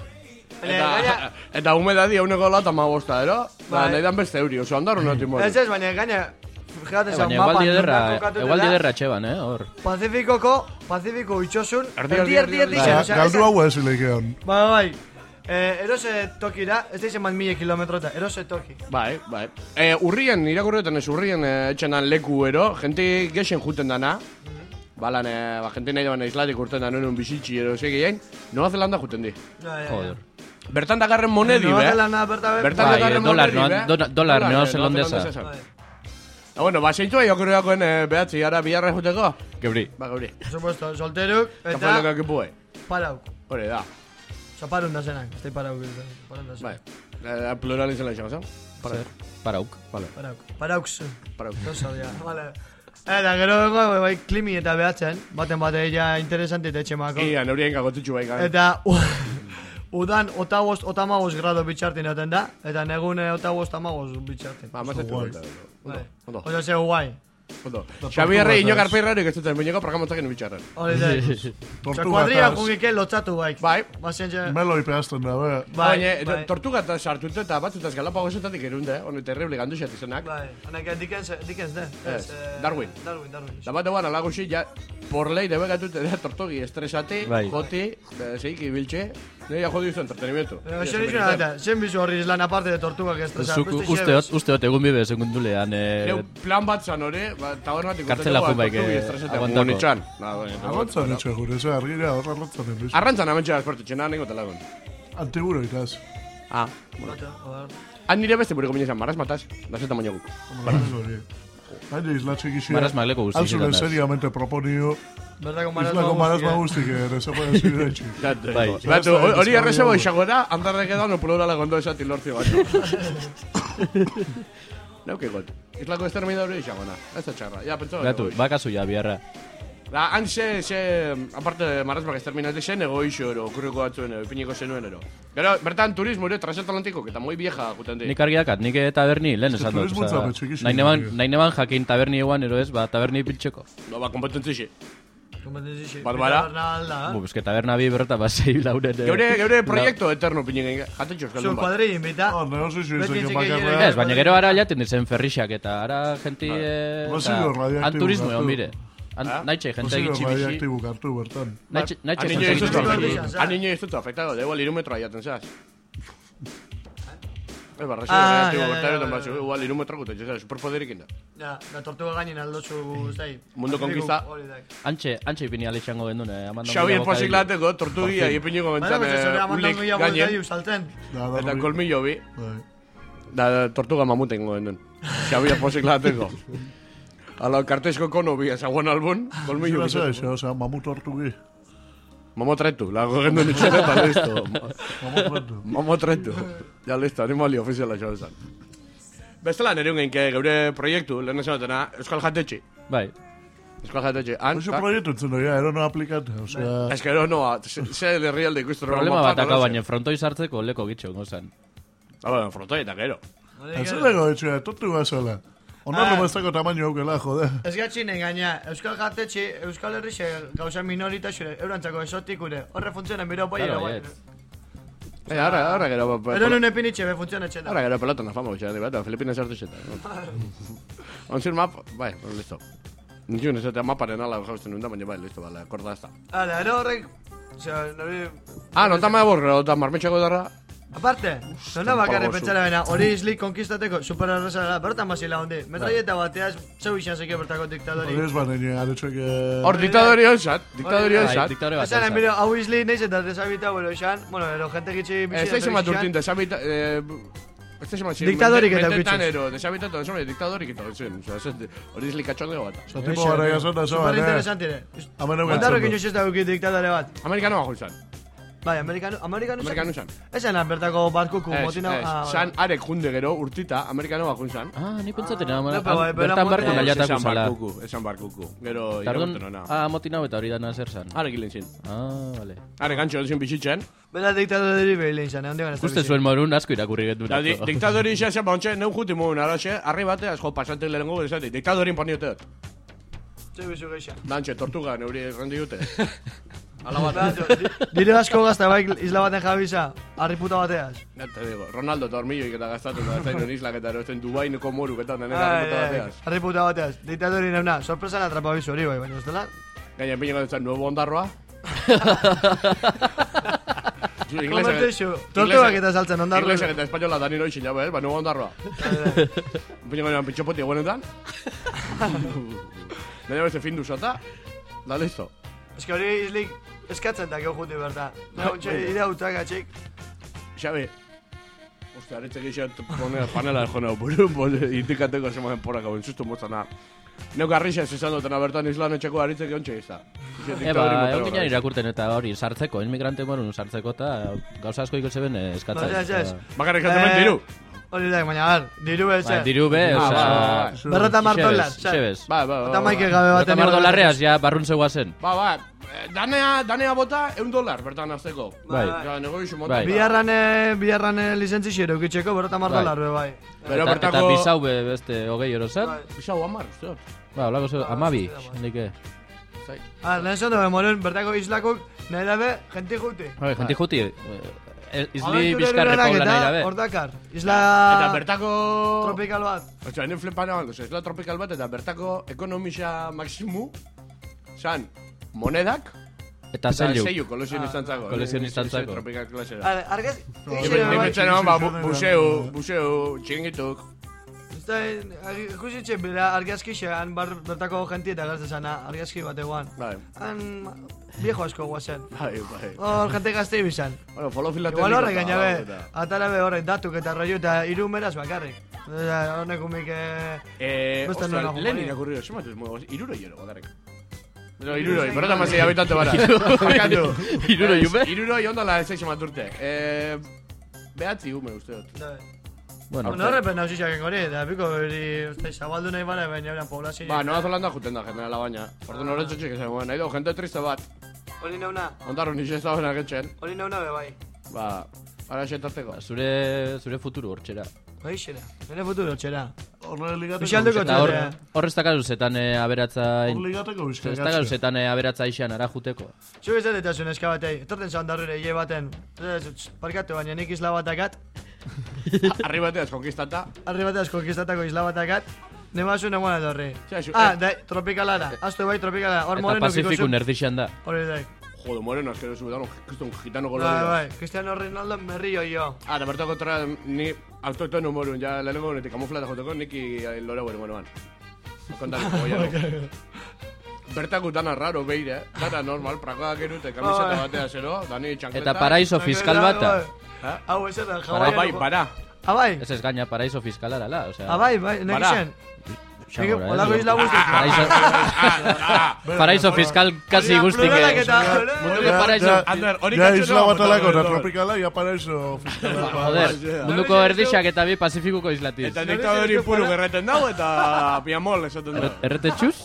Eta humedadi eguneko lata magosta, ero? Nahi dan beste euri, oso Ondarro noti mori. Ez, baina gaina, baina egualdi ederra txeban, hor. Pacifiko itxosun, erdi. Galdu hau ez ileikean. Bai. Erose tokira, ez da izan bat 1000 kilometrota, erose toki. Bai. Urrien, irakurretan ez urrien etxenan leku ero, jenti gexen juten dana. Balan, jenti nahi dagoen islatik urten da nuen bizitxi ero segien, Nueva Zelanda juten di. Joder. Bertan dagarren monedi, Nueva Zelanda bertan dagarren monedi, dolar neozelandesa. Bueno, zeintu bai okurriakoen behatzi, gara biharra juteko? Gebri. Gebri. Supuesto, solteruk eta... Parauk. Hore da. Parun da zenak, ez da parauk. Bai, plural izan lehizan, zau? Parauk. Parauks. Vale. Eta gero dago, bai, klimi eta behatzen, baten bate ja interesanti eta etxemako. Ia, neurien gagotutxu bai, gara. Eta udan otamagoz grado bitxartin eten da, eta negun otamagoz bitxartin. Mazatu guai. Oso zeu guai. Xabierre ino garpeirrarik ez duten, baineko programatzaken bitxarren. Hori da. Kuadria jungike lotzatu baik. Bai. Meloi pehazten da, baina tortuga eta sartute eta batzutaz galapagosetatik erunde, honi terrible ganduxat izanak. Bai, honek Dickens den. Darwin. Da bat eguan alagusi, ja, por lei debegatute da tortugi estresati, joti, zeiki biltxe, nire jodi izu entretenimiento. Zen bizu horri izlan aparte de tortuga que estresa. Usteot, egun bibe segundulean. Plan bat zan hori, tabernatik kartzela jubaik aguantako. Aguantzan etxe gure, ez argira horra lotzan enbiz. Arrantzan amentxera esportetxe, nahan nengo talagon. Antiburo itaz. Han nire beste bureko minezan, maraz mataz, da zeta moño guk. Haide islatxek izia. Maraz magleko guzti izan. Alzule seriamente proponio. Islako marazma guztik, se puede decir de hecho. Hori errezebo isago da, andarrek edan plurala gondo esati lortzio bat. Neuke got. Islako esterminadore isago na. Ez da txarra. Ja, pentsaba. Gatu, bakazu ja, biarra. Han aparte marazmak esterminate zen, ego iso ero, okurriko batzuen, piniko zenuen ero. Gero, bertan turismo ere, transatlantiko, eta moi vieja guten di. Nik argiakat, nik taberni, lehen esan dut. Nahi neban jakin taberni eguan, ero ez, taberni piltxeko. No, kompetentzixe. Bat bara? Ez que taberna bi berreta basei lauren. Geure proiektu eterno pinien, jatetxo eskaldun bat. Zu kuadri invita. Ez, baina gero ara jaten dizen ferrixak, eta ara genti... Han turismo egon bire. Naitxe, jente egitxi bixi. Radioaktibu kartu bertan. Naitxe, jente egitxi bixi. Han niño ez dut afektado, de igual irumetroa jaten zaz. Ez barra, radioaktibu bertan, baina igual irumetroa gute, jazera, superpoderik inda. Ja, da tortuga gainin aldotzu guztai. Mundo konkista. Antxe ipini aletxango gendun, Xavier Posiklateko tortugia ipiniko gentzan ulik gainen. Eta kolmillo bi. Da tortuga mamuten gendun. Xavier Posiklateko. Ala kartesko kono bi, ezaguan albun, kolmillo bi. Osea, mamut tortugi. Mamotretu, lago gendun itxera eta listo. Mamotretu. Ja, listo, animali ofiziala xo esan. Bestela nire ungen geure proiektu, lehen esan dutena, Euskal Jatetxe. Bai. Euskal Jatetxe. Oso proiektu entzun doia, ero no aplikate, osea... Ez que ero no, ze herrialde ikustu problema bat akau, baina frontoi sartzeko leko gitxo, gozan. Bueno, frontoi eta gero. Ez lego etxea, tortu gazola. Onarlo bestako tamaino aukela, jode. Ez gatxinen gaina, Euskal Jatetxe, Euskal Herrixe gauza minoritasure, eurantzako esotikure, horre funtzionen biro poiero bai. Ahora gero... Ero nune pinitxe, be funtziona etxena. Ahora gero pelota na fama, eta Filipinas hartu xeta. Onzir map, bai, listo. Nintzun ez eta maparen ala jausten nunda, baina bai, listo, bale, akorda ez da. Ero horrek... Nota borre, eta marmetxako darra... Aparte, nona bakarri pentsara bena, hori islik konkistateko superarrezara, bertan basila hondi. Metraieta bateaz, zeu izan zeke bertako diktadori. Hori ez banein, aretxoek... Hor, diktadori honsat, Esan, enbiro, hau islik neiz eta desabita, bueno, esan, bueno, ero, jente gitxi bizia... Ez da izan bat urtin, desabita... Diktadorik eta ukitxez. Desabitatu, diktadorik eta ukitxez. Hori islik atxondego bat. Zo tipo gara jasota, zo, super interesantire. Ondarrokin inoiz ez da ukit diktadore bat. Amerikanoa jo izan. Bai, amerikanu zan. Esan bertako barkuku motina... San arek junde gero urtita, amerikano bakun zan. Ni pentsaten bertan barko naiatako zala. Esan barkuku. Gero iragoten ona. Motina eta hori dana zer zan. Arek hilen zin. Vale. Arek gantxo duzin bizitzen. Bela diktadori behilein zan, onde gana. Uste zuen morun asko irakurri gendu. Diktadori izan zen, bantxe, neu juti mogun araxe, arri bateaz, pasantek lehenko gizate, diktadorin panioteat. Zer bizu geixan. Dantxe, tortuga, neuri errendi dute. Ala bat. Dire asko gazta bai isla baten jabiza, harri puta bateaz. Te digo, Ronaldo eta Hormilloik eta gaztatu, eta zain islak eta erosten Dubaineko moruk eta nena harri puta bateaz. Harri puta bateaz, diktadori neuna, sorpresan atrapa bizu hori bai, baina ez dela? Gaina pineko dutzen, nuevo ondarroa. Tortuak eta saltzen ondarroa. Inglesak eta espainola da nino izin jabe, nuevo ondarroa. Pineko dutzen, pintxopoti egunetan. Nena beste fin duzota, da listo. Ez que hori izlik eskatzen da geho juti berta. Nautxe, idea utzak atxik. Xabi, ostia, aretzek izat panela jona indikateko semanen porak hau, insustu mozana. Neu garrixez izan dutena bertan islan etxeko aretzek egontxe izta. Egon ginen irakurten eta hori sartzeko, inmigrante morun sartzeko eta gauza asko ikotze ben eskatzen. Bakarrik jatzen diru. Hori da, baina gar, diru be, xe. Diru be, oza... Berrota $10, xe. Xebez. Eta maike gabe baten... Berrota $10 ja barrun zegoa zen. Danea bota $1 bertan azteko. Bai. Biarran lizentzixero eukitxeko berrota $10 be, bai. Eta bizau be beste 20 euro zen. Bizau 10, uste. Olako zeu, 12, nike. Lehen zondo be, moren, bertako islakok, nahi dabe, jenti juti. Jenti juti. Izli bizkarreko gana irabe. Hordakar. Isla... Eta bertako... Tropikal bat. Ocha, enen flipan egon, isla tropikal bat eta bertako ekonomisa maksimu zan monedak eta zeilu. Zeilu, kolezionistan Kolezionistan Tropikal klasera. Argaz... Nimetzen egon, buseu, txingituk. Ikusitzen bera argazki xean bertako jenti eta gaztezana, argazki bat eguan. Han viejo asko guazen. Hor, jente gazte ibizan. Bueno, folofilatu. Igual horrek gaina be, atara be horrek datuk eta rollo eta iru meraz bakarrik. Honek umik... Ostra, lehen irakurri hori, sematuz, iruro hiero bakarrik. No, iruroi, berrota mazei abitante bara. Iruroi, ume? Iruroi ondala ez eixo maturte. Behatzi ume usteot. Bueno, horrepen nauzitxak engori, eta piko zabaldu nahi bale, baina euren poblazio. Nueva Zelanda juten da, generala baina. Ordu noren txotxik esan, nahi do, jente triste bat. Hori neuna? Ondarro nix ez da bena getxen. Hori neuna be bai. Ara xetarteko. Zure futuro hortxera. Bai xera, nire futuro hortxera. Horrez takatu zetan aberatza... Horligateko bizkaiatxe. Ez takatu zetan aberatza ixan ara juteko. Zu ez dut ezun eskabatei, etorten zan darrere hile baten. Parkatu baina nik isla batakat. Arribateaz konkistatako isla batakat. Nemazu neguan edorri. Da, tropikalara. Aztu bai, tropikalara. Eta Pacifiku nerdixan da. Hori da. Jodo, moreno, azkero zubetano, kriston gitano kolorioz. Bai, Cristiano Ronaldo merrio jo. Da bertako kontra, ni autotono morun, ja lehenengo honetik kamuflata joteko, niki loreu erengoan. Kontari, goiarek. Bertako dana raro beire, dana normal, prakoak erute, kamiseta batea zero, dani txankleta. Eta paraiso fiskal bata. Hau ez da, jabaian. Bai, para. Abai. Ez gaina paraiso fiskalara, la, osea. Abai, nekixen. Olako isla guztik. Paraiso fiskal kasi guztik. Munduko paraiso. Ja isla bat alako, eta tropikala, ja paraiso fiskal. Joder, munduko erdixak eta bi Pazifikuko islatiz. Eta diktadori puru gerreten dau, eta piamol esaten dau. Erretetxuz?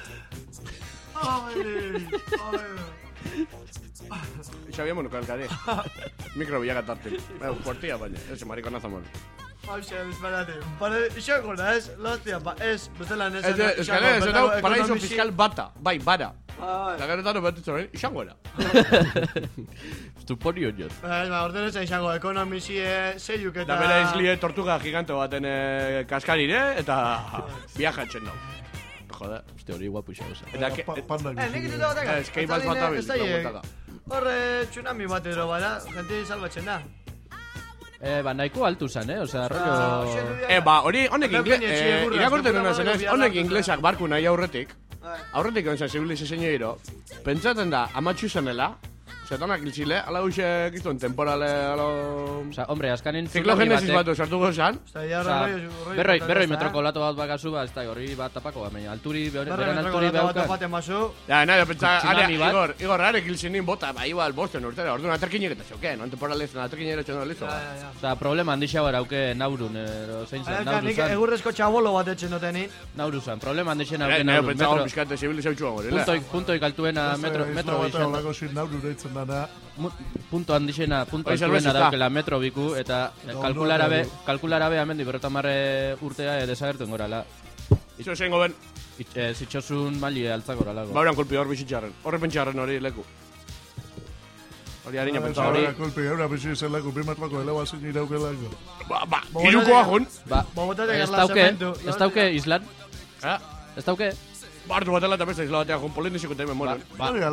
Xabiamo nuko elkari. Mikro bilak atartik. Kuartia baina, ez marikonaza mon. Hauxe, disparate. Ixako da, ez? Lostia, ez, bestela nesa. Ez gane, ez dau, paraiso fiskal bata. Bai, bara. Eta garetano behatzen hori, izango era. Estuponi honiot. Orden ez izango, ekonomizie, zeiuk eta... Da bera izlie tortuga gigante baten kaskarire, eta viajatzen dau. Joder, uste hori guapu izan. Nik izutu bataka. Eskei bat bat abiz, horre tsunami bat edo bada, gente salbatzen da. Nahiko altu zan, osea, rollo... Hori, honek irakorten duna zenez, honek inglesak barku nahi aurretik egon zen zibilizazio hiro, pentsaten da, amatxu zenela, Zetonak iltzile, ala huxe giztuen temporale, alo... Osa, hombre, azkanin... Ziklogenesis batu sartuko zan. Berroi metroko lato bat bakazu, ez da, horri bat tapako, baina alturi, beran alturi behaukan. Ja, nahi, pentsa, Igor, arek iltzinin bota, ba, igual, bosten urtera, orduan aterkinek eta xoke, no temporalezen, aterkinek eta txono lizo. Osa, problema handixea bara hauke Naurun, zein zen, Nauruzan. Egurrezko txabolo bat etxen duteni. Nauruzan, problema handixen hauke Naurun. Pentsa, hor, pizkate, zibilizatxua gorela. Puntoik altuena metro gixen. Punto handixena, punto altuena daukela metro biku, eta kalkularabe amendi 50 urtea desagertuen gorala. Itxo zen goben. Zitxosun maili altzak gorala. Bauran kulpi hor bizitxarren, horre pentsarren hori leku. Hori harina pentsa hori. Kulpi, eura bizitzen leku, 2 metroko eleua zin iraukelako. Irukoa jun. Ez dauke islan? Ez dauke? Bartu batela eta besta izla batean jun polinesiko eta hemen moren.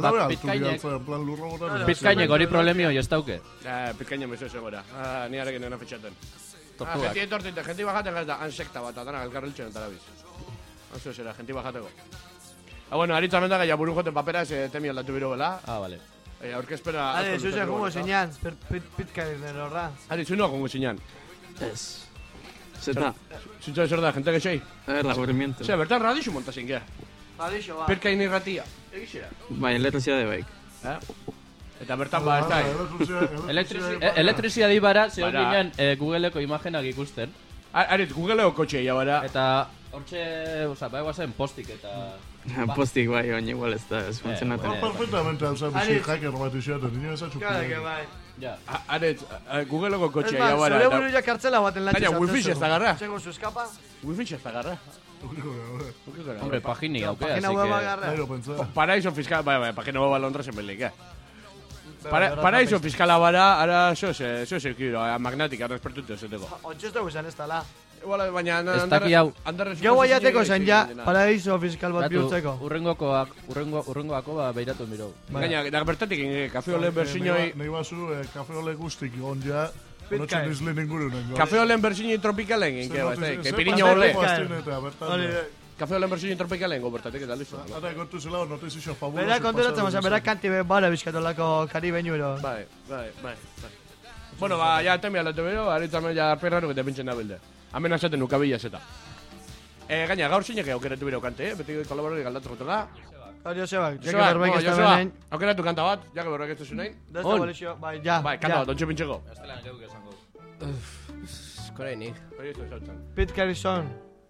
Pitkainek hori problemi hori ez dauke. Pitkainek mezu zen gora. Ni arekin nena fitxaten. Genti etortinte, genti bajaten gazta, ansekta bat, adana elkarriltzen eta labiz. Anzio zera, genti bajateko. Bueno, aritza mendaga ja buru joten papera, eze temi aldatu biro gela. Vale. Aurkezpena... Ade, zuze jungo zinean, pitkainek horra. Ari, zunua jungo zinean. Ez. Zeta. Zutza zer da, gente gexei? Aburrimiento. Zer, bertan radixu montasin, gea? Radixo, ba. Pirkain irratia. Egixera. Bai, elektrizidade baik. Eta bertan ba, ez da. Elektrizidadi bara, zehor ginen Googleeko imagenak ikusten. Arit, Googleeko kotxe ia bara. Eta hortxe, oza, bai guazen postik eta... Postik bai, baina igual ez da, ez funtzionaten. Perfectamente, alza, bizi hacker bat izaten, nio ez atxukin. Claro que bai. Arit, Googleeko kotxe ia bara. Zure buru ja kartzela baten lantxe zaten. Gaina, wifi ez da garra. Txego zu eskapa. Wifi ez da garra. Hombre, pagini gaukea, Pagina web agarra. Paraíso fiskal, bai, pagina web Londresen belik, Paraíso fiskala bara, ara zoz eukiro, magnatik, arrespertute zeteko. Ontsi ez dugu zen ez tala. Igual, baina... Ez daki hau. Gau aiateko zen ja, paraíso fiskal bat bihurtzeko. Urrengoako ba beiratu mirau. Gaina, da bertatik, kafe ole bersinoi... Nei basu, kafe ole guztik on ja... Notxen izlen ingurunen. Kafe olen bersinoi tropikalen, que piriño ole. Kafe olen bersinoi tropikalen, gobertatik eta listo. Ara, kontu zela, notizio fabuloso. Bera konturatzen, bera kanti bara bizkatolako karibeñuro. Bai. Bueno, ba, ya temi aldatu bero, aritzamen ja perraruk eta pintzen nabilde. Hemen azaten ukabila zeta. Gaina, gaur zinek aukeratu bero kante, beti kolaborari galdatzen jotela. Josebak, jake berbaik ez da benein. Aukeratu kanta bat, jake berbaik ez da zunein. Desta bolizio, bai, ja. Bai, kanta bat, ontsi pintxeko. Estelan geuk esango. Korainik. Hori ez da zautzen. Pete Carrison.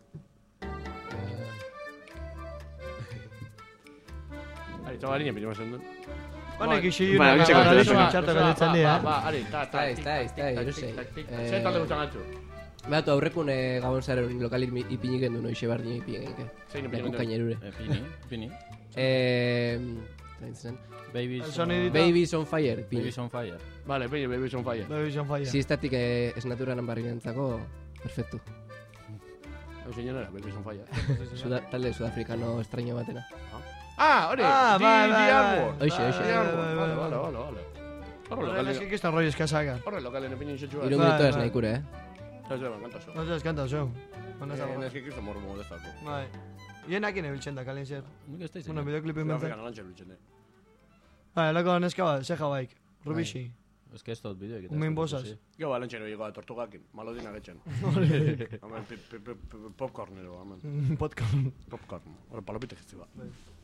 Ari, eta barinen pinima zen duen. Honek isi juna, txartak aditzen dira. Ba, ari, ta, Zer talde guztan gatzu? Behatu, aurrekun gabon zaren lokalik ipinik gendu noixe bardin ipinik gendu. Zein ipinik gendu? Kainerure. Pini. Babies on Fire. Babies on Fire. Vale, Babies on Fire. Ziztatik esnaturan barrientzako, perfectu. Hau señora, Babies on Fire. Talde sudafrikano extraño batena. Hori! Bai. Oixe. Horre, eski kistan roi eskazaga. Horre, lokalen epinin xetxua. 3 minuto ez nahi kure, No te kanta zo. Eski kistan morro modestako. Bai. Ienakin ebiltzen da, kalin zer. Bueno, videoklipin bentzen. Lako neska bat, zeja baik. Rubixi. Ez que ez dut bideo egiten. Umin bosaz. Gau balentxero higo tortugakin, malodina getxen. Popcornero, amen. Popcorn. Horre, palopite gizti bat.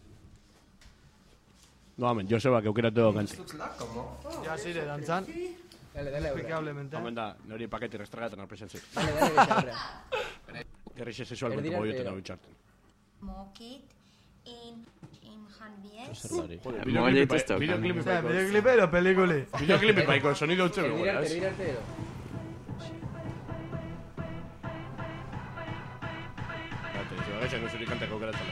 No, amen, Joseba, que aukeratu gantzi. Ja, zire, dantzan. Dale, Explicablemente. Amen da, nori paketi restragaten arpresentzi. Dale, Gerrixe sexualmente boioten hau itxarten. Mock it in Zerlari. Videoclip edo pelikuli. Videoclip baiko, sonido utze bego, ez? Gate, zeba gaitxan nuzurik kantako geratzen.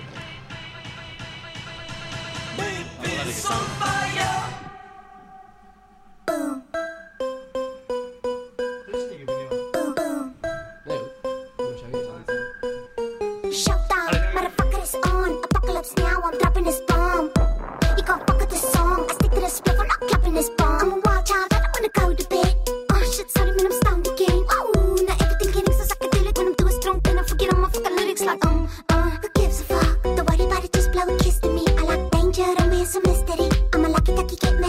Babies on fire. Now I'm dropping this bomb. You gon' fuck with this song. I stick to the spliff, I'm not clapping this bomb. I'm a wild child, I don't wanna go to bed. Oh shit, sorry man, I'm stoned again. Ooh, now everything getting so psychedelic. When I'm doing strong, then I forget all my fucking lyrics like who gives a fuck? Don't worry about it, just blow a kiss to me. I like danger, romance, and mystery. I'm a lucky ducky, get me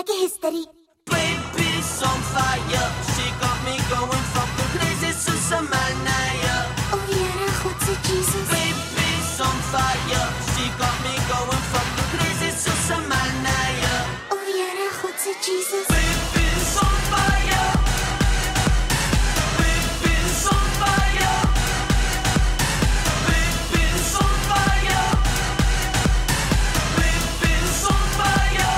make it history. Baby's on fire, she got me going fucking crazy, Susamanaya. Oh yeah, Rachotze Jesus. Baby's on fire, she got me going fucking crazy, Susamanaya. Oh yeah, Rachotze Jesus. Baby's on fire. Baby's on fire. Baby's on fire. Baby's on fire.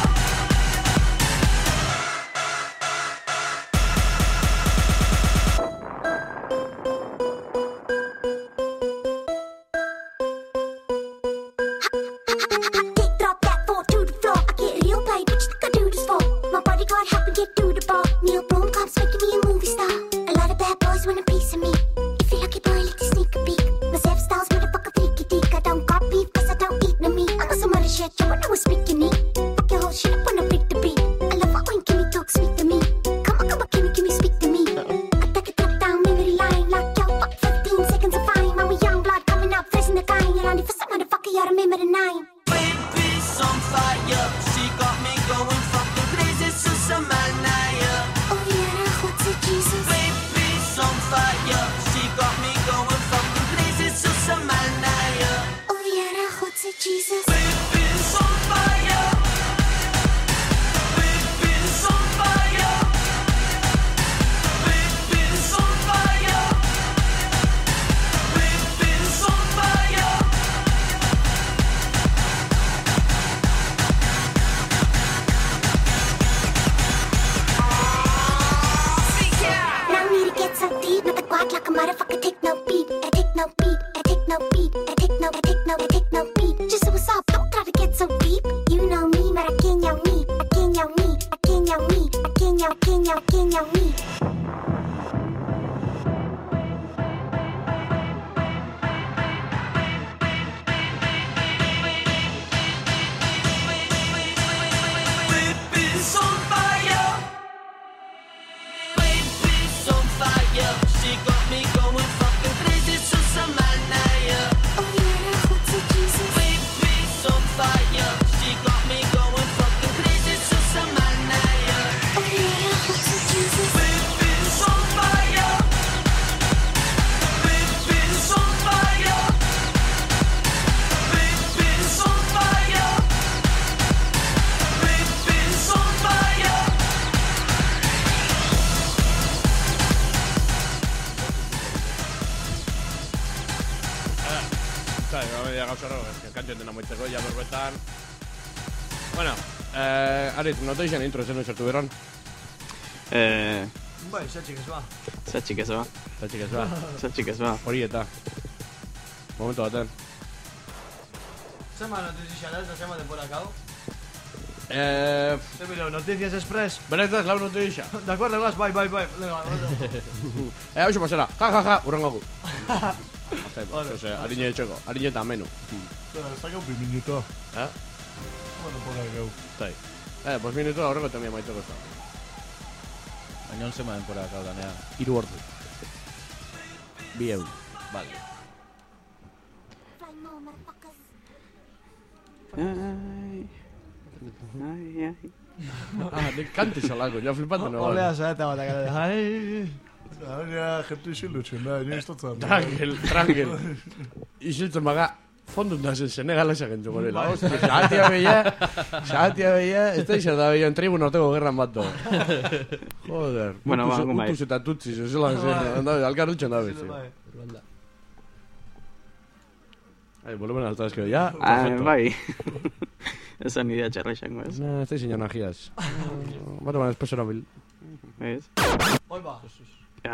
Dick drop that foot to the floor. I get real paid, bitch, think I do this for. My bodyguard help me get through the bar. Neil Blomkamp's making me a movie star. A lot of bad boys want a piece of me. If you lucky boy, let the sneak a peek. My Zef style's motherfucker freaky deek. I don't got beef, cause I don't eat no meat. I'm on some other shit, you wanna know what's speaking me. Fuck your whole shit up when I beat the beat. I love it when Kimmy talks sweet to me. Come on, Kimmy, speak to me. I take a trip down memory line. Like yo, fuck 15 seconds of fine. I'm a young blood coming up, facing the guy. You're on the first motherfucker, you remember the nine. Baby's on fire, she got me going fucking crazy, Susamanaya. Oh yeah, Rachotze Jesus. Baby's on fire, she got me going fucking crazy, Susamanaya. Oh yeah, Rachotze Jesus. Baby's on fire. Baby's on fire. Baby's on fire. Baby's on fire. Now I need to get so deep, not the quack like a motherfucker. Take no beat, I take no beat, I take no beat, I take no beat. Just so what's up, don't try to get so deep. You know me, but I can't yell me, I can't yell me, I can't yell me, I can't yell me. Baby's on fire. Baby's on fire. She got me going fucking crazy, Susamanaya. Oh yeah, Rachotze Jesus. Baby's on fire. She got me going fucking crazy, Susamanaya. Oh yeah, Rachotze Jesus. Baby's on fire. Baby's on fire. Baby's on fire. Baby's on fire. Eta, gauza horro, kantzen dena moitzeko, ja berbetan. Bueno, Arit, noteixan intro zen sartu beron. Bai, zatxik ez ba. Zatxik ez ba. Zatxik ez ba. Zatxik ez ba. Hori eta. Momento baten. Zema notizia da, zema temporak hau. Zemilo, Noticias Express. Benetan, lau notizia. De acuerdo, gas, bai. Hau xe pasera, ja, urrengoku. Harine etxeko, harine eta menu. Zara, ez dakau 2 minuto. Bueno, por ahí gau. Tai. Pues minuto aurreko temia maiteko ez da. Baina on zema denporak hau danea. 3 ordu. 2 euro. Vale. Fly more, motherfuckers. Ai. Nik kante xalako, ja flipatu no. Olea, zaeta bat akara. Ai. Baina, gente isildutzen da, nire istotzen. Trangel. Isiltzen baga, fondun da zen Senegalesa gentu gorela. Xahatia beia, ez da izan da beia, en tribun ortego gerran bat do. Joder. Bueno, ba, gumai. Utuz eta tutziz, ez zelan zen. Alkar dutxen da bezi. Volumen alta eskero, ja? Bai. Esan idea txarra izango ez. Ez da izan janagiaz. Batu baina espeso nabil. Ez? Oi ba. Ja.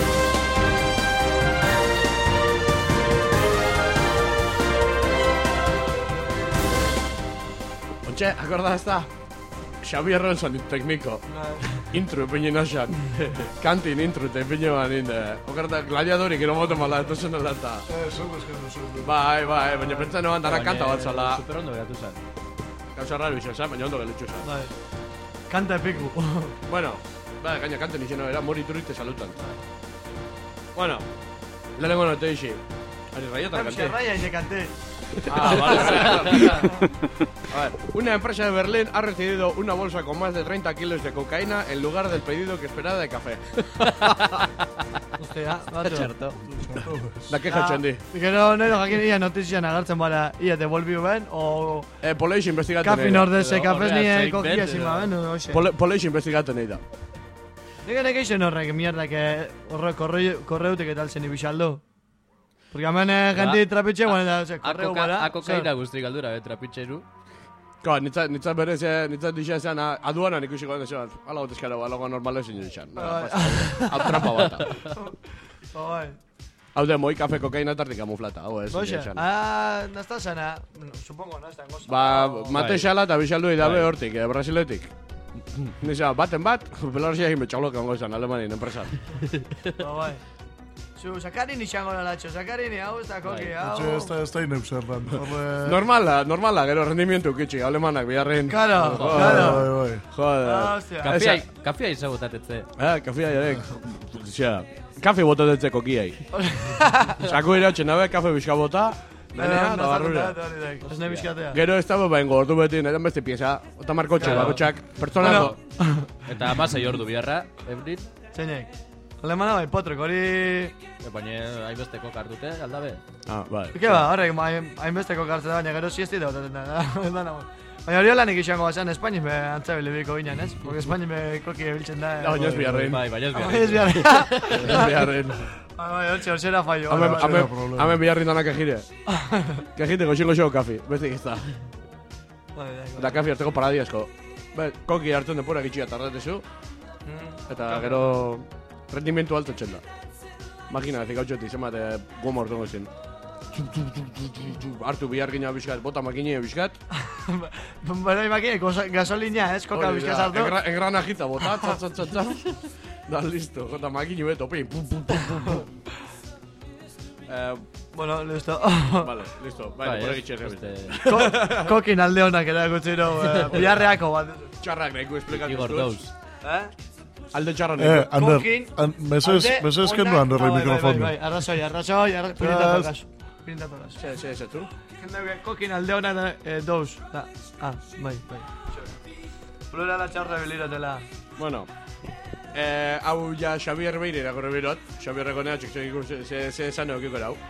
Ontxe, akorda ez da? Xabi Erronson tekniko. Intro epinen osan. Kantin intro eta epinen banin. Okarta, gladiadori, gero moto mala, eto zen alata. Zugu eskertu zugu. Bai, baina pentsa noan dara kanta bat zala. Super ondo geratu zen. Gauza raro izan zen, baina ondo gelitxu zen. Bai. Kanta epiku. Bueno, gaina kanten izan era, mori turite salutan. Bueno, lehenengo note isi. Ari raieta kante. Raia ine kante. Vale. A ver, una empresa de Berlín ha recibido una bolsa con más de 30 kilos de cocaína en lugar del pedido que esperaba de café. Hostia, batu. Txerto. Da queja txendi. Gero nero jakin ia notizian agertzen bara, ia devolviu ben, o... Poleix investigatzen Kafin ordeze, kafez horrea nire fake kokia bet, zima edo. ben, oxe. Poleix investigatzen nahi da. Nik nek eixen horrek, mierda, que korreutik eta alzen ibixaldo. Porque hemen gente trapitxe, bueno, eta korreu bara. Ako kaira guztrik aldura, trapitxeru. Claro, nitzat berez, nitzat dixan zean, aduanan ikusiko den zean. Ala gotezkara, alagoa normalo ezin dixan. Hau trampa bata. Hau de, moi kafe kokaina tartik kamuflata, hau ez. Goxe, nazta zena, supongo, nazta, goza. Ba, mate xala eta bixaldu idabe hortik, Brasiletik. Nisa, baten bat, belarria egin betxaulok egon gozan, Alemanin, enpresan. Bai. Zu, sakarin izango nalatxo, sakarin hau ez da koki, hau. Ez da inepzerran. Normala, gero rendimientu kitxi, alemanak biharren. Claro. Joder. Kafea izabotatetze. Kafea jarek. Kafe botatetze kokiai. Sako iratxe nabe, kafe bizka bota. Benea, da barrura. Ez nahi bizkatea. Gero ez dago bain gordu beti, nire beste pieza. Ota markotxe, bakotxak, pertsonako. Eta amasei ordu biharra, ebrin. Zeinek. Alemana bai, potrek, hori... Baina hainbesteko kartute, aldabe. Bai. Ike ba, horrek, hainbesteko kartzen da, baina gero siesti da, baina hori holanik izango bazan, Espainiz be antzabile biko ginen, ez? Porque Espainiz be koki ebiltzen da. Baina ez biharrein. Baina ez biharrein. Ez biharrein. Hortzera fallo. Hamen biharrein danak egire. Kejite, goxingo xo kafi, bestik ez da. Eta kafi harteko paradiasko. Koki hartzen depura gitxia tardatezu. Eta gero... Rendimentu alto txenda. Magina, ezik hau txoti, zemate goma ortengo zen. Artu bihar gina bizkat, bota makine bizkat. Baina makine, gasolina, ez, koka bizkat hartu. Engranajita bota, tzatzatzatzat. Da, listo, jota makine beto, pim, pum, pum, pum, pum. Bueno, listo. Vale, listo, baina, pura gitxe errebite. Kokin alde honak erakutziro, biharreako bat. Txarrak nahiku esplikatu. Igor Dous. Alde txarra nahiku. Ander, mesez kendu Anderrei mikrofonu. Bai, arrazoi, pirintatu gas. Se, tu? Kokin alde honak Dous. Bai. Plurala txarra bilirotela. Bueno, hau ja Xabier Beire irakorre birot. Xabier rekonea txik se esan eukiko erau.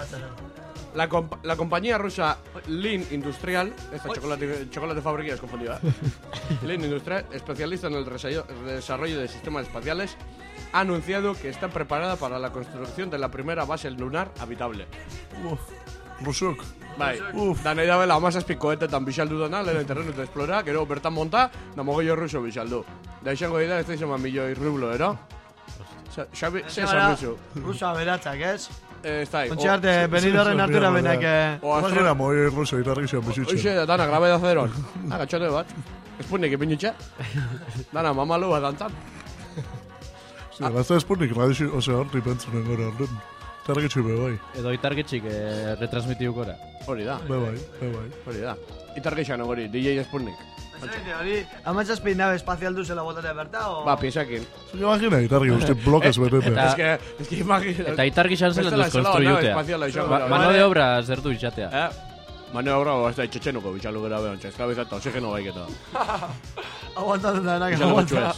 La compañía rusa Lean Industrial, esta chocolate fábrica es confundida, Lean Industrial, especialista en el desarrollo de sistemas espaciales, ha anunciado que está preparada para la construcción de la primera base lunar habitable. Rusuk. Bai, da nahi dabe la masa espikoetetan bixaldu dana, lehen terrenu eta esplora, gero bertan monta, da mogollo ruso bixaldu. Da izango dira, ez da izan milioi rublo, ero? Xabi, ze esan duzu? Ruso aberatzak, ez? Está ahí. Ontxarte, benidorren hartura benak... Imagina moi ruso irarri zion bizitxe. Oixe, dana grabe da zeron. Gatxote bat. Espurnik ipinitxe. Dana mamalu bat dantzan. Gazta espurnik radixi, osea, horti pentsunen gora orden. Targetxu be bai. Edo itargetxik retransmitiu gora. Hori da. Be bai. Hori da. Itargetxan hori, DJ Espurnik. Hori, amatzazpi nabe espazial duzela botatea berta, o...? Ba, piensakin. Imagina, itargi guzti blokez betete. Es que imagina... Eta itargi xan zelen duz konstruiutea. Mano de obra zertu itxatea. Mano de obra, hasta itxetxenuko bitxalu gara behon, txezkabeza eta oxigeno gaiketa. Aguantatzen da denak, aguantatzen.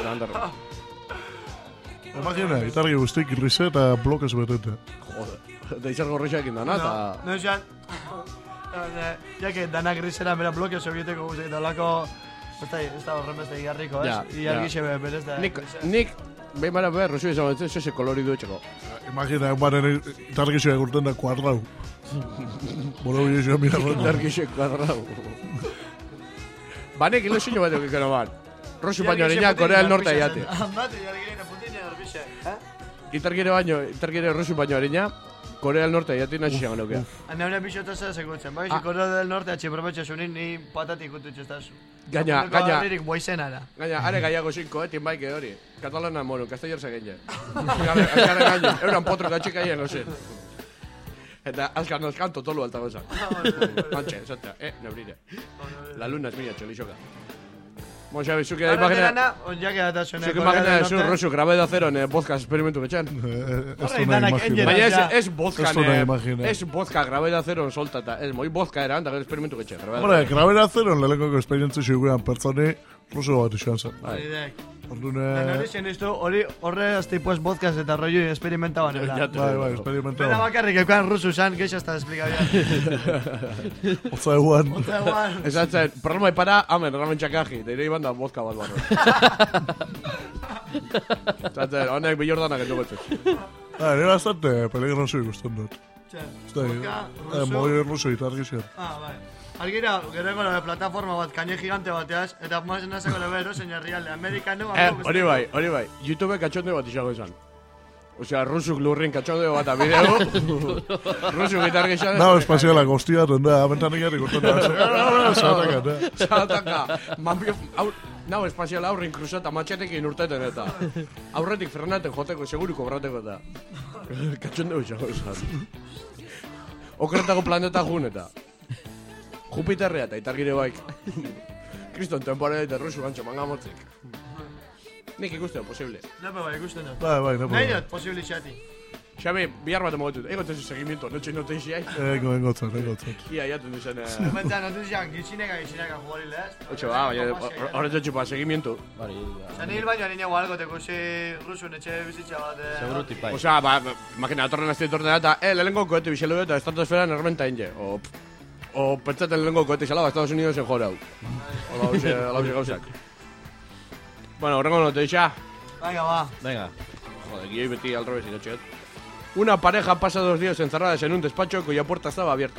Imagina, itargi guztik irrize eta blokez betete. Joder, eta izargo horrexekin dana, eta... No, xan... Ya que danak grisera bera bloke sovieteko guztik eta olako... Ez da horren beste igarriko, ez? Iargixe berez da... Nik, behin bara behar, rosu izan batzen, zese koloridu etxeko. Imagina, egun itargixe egurten da kuadrau. Bolo bilexo mira ronda. Itargixe kuadrau. Banek ilusio bat eukiko ban. Rosu baino harina, Korea del Norte aiate. Bate, iargirena putina horbixe. Itargire rosu baino harina, Korea del Norte aiate nahi xean ganeukea. Hane hona bixota zera sekutzen, bai? Si Korea del Norte atxe probetxe zunin, ni patatik ututxe estazu. Gaina. Gaina, are gaiago zinko, tinbaike hori. Katalana moru, kastellar segene. Alkarren gaino, euran potro eta txika hien, ozen. Eta azkan totolu alta gozak. Mantxe, esatea, neurire. La luna es mía, txolixoka. Bueno, Xabi, zuke da imagina... Zuke imagina zu, Rosu, Gravedad Zero en podcast experimentu getxan. Baina ez vodka, ez vodka, Gravedad Zero soltata. Ez, moi vodka eran, da gero experimentu getxan. Hombre, Gravedad Zero lehenko esperientzu xiguean pertsoni Rosu bat izan zen. Horre azte pues podcast eta rollo experimentaban. Bai, experimentaban. Bena bakarrik eukan Rosu zan, geixo hasta explikabian. Otza eguan. Esatzen, programa ipara, amen, ramen txakaji, deire iban da vodka bat barro. Esatzen, honek bilordanak edo betzez. Nire bastante peligroso ikusten dut. Moi Rosu itargizien. Bai. Algira, gero gero plataforma bat, kaine gigante bateaz, eta mazen nazako lebero, señor Rialde, amerikano... Hori bai, YouTube katxonde bat izango izan. Osea, Rusuk lurrin katxonde bat abideo, Rusuk gitar gizan... Nau espazialak hostiaten da, abentanik jarrik urten da. Zahataka, nau espaziala aurrin kruzata matxatekin urteten eta aurretik frenaten joteko, seguru kobrateko eta katxonde bat izango izan. Okerretako planeta jun eta Jupiterrea eta itargire baik. Kriston temporada eta Rusu gantxo mangamotzik. Nik ikusten, posible. Nepe bai, ikusten dut. Bai, nepe. Nahi dut, posible xati. Xabi, bihar bat emogotut. Ego tezu segimiento, notxe notiziai. Engotzen. Ia, jaten duzen... Bentsa, notiziak, gitzineka jugari lehaz. Ocho, baina horretzu txupa, segimiento. Zan hil baino harin ego algo teko ze Rusun etxe bizitza bat... Seguro tipai. Osea, makina, atorren azte torten da, lehenko koete bizelu eta estratosferan errementa inge. O pentsaten lehenko koete izalaba Estados Unidos en jora hau. Ola hause gauzak. Bueno, horrengo noticia. Venga. Joder, guioi beti al revés y Una pareja pasa 2 días encerradas en un despacho cuya puerta estaba abierta.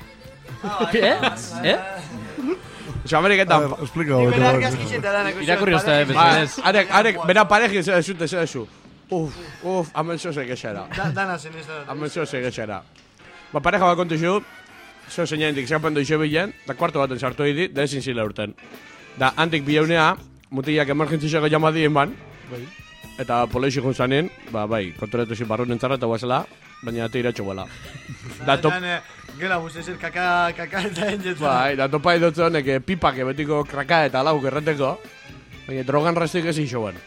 O sea, Ameriketan... Explica. Irakurri usta bezalez. Arek, bera pareja zera zu. Uf, amen zose gexera. Dana zen ez da. Amen zose gexera. Ba, pareja bat kontu zu, zo zeinaintik zeapendu iso bilen, da kuarto baten sartu dit, da ezin zila urten. Da, antik bilaunea, mutilak emergentziseko jamadien ban, eta poleixi junzanen, bai, kontoretu zin barrun entzarra eta guazela, baina ate iratxo bala. Gela buzezer kaka eta enjetu. Bai, da topa idotze honek pipak betiko kraka eta lauk erreteko, baina drogan rastik ez iso ban.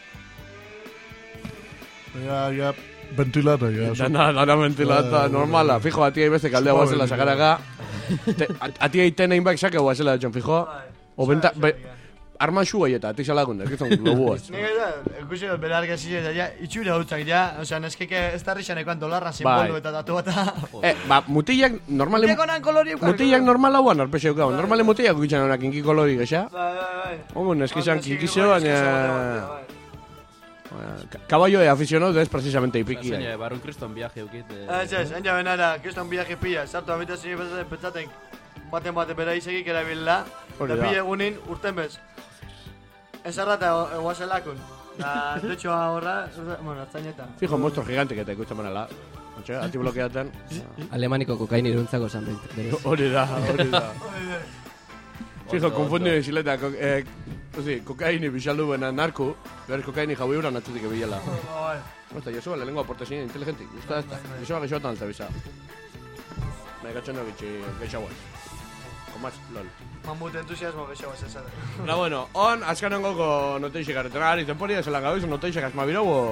Ja, ventilata, ja. Dana ventilata, normala. Fijo, atia ibeste kaldea guazela sakaraka. Atia iten egin bak sake guazela etxon, fijo. O benta... Arman xua eta atik salakunda, ekizan globuaz. Nega da, ikusi dut bera argazki ja, itxure hautzak, ja. Osea, neskeke ez darrixan ekoan dolarra simbolu eta datu bata. Mutilak normale... Mutilak normal hauan arpexeu gau. Normale mutilak ukitzen honak kinki kolori, gaixa? Bai. Omo, neskizan kinkizio, baina... Caballo de aficionado es precisamente ipiki. Zein, barrun kriston viaje eukit. Ez, enya benara, kriston viaje pilla. Sartu habitazio pentsaten baten bera izegik erabila. Da pille egunin urten bez. Ez arrata eguazelakun. Da, dutxoa horra, bueno, hartzaineta. Fijo, monstruo gigantik eta ikusten manala. Otxe, ati blokeaten. Alemaniko kokain iruntzako zan. Hori da. Fijo, konfundio izileta. Kokaini bixaldu bena narko, behar kokaini jau euran atzutik ebilela. Osta, Josua, lehenko aportazio inteligentik. Gusta esta. Josua gexotan altabisa. Nahi gatxondo gexauaz. Komaz, lol. Mamut entusiasmo gexauaz esate. Na bueno, on, azkan ongoko noteixik arretan. Ari, temporia zelan gabiz, noteixik azmabirau o...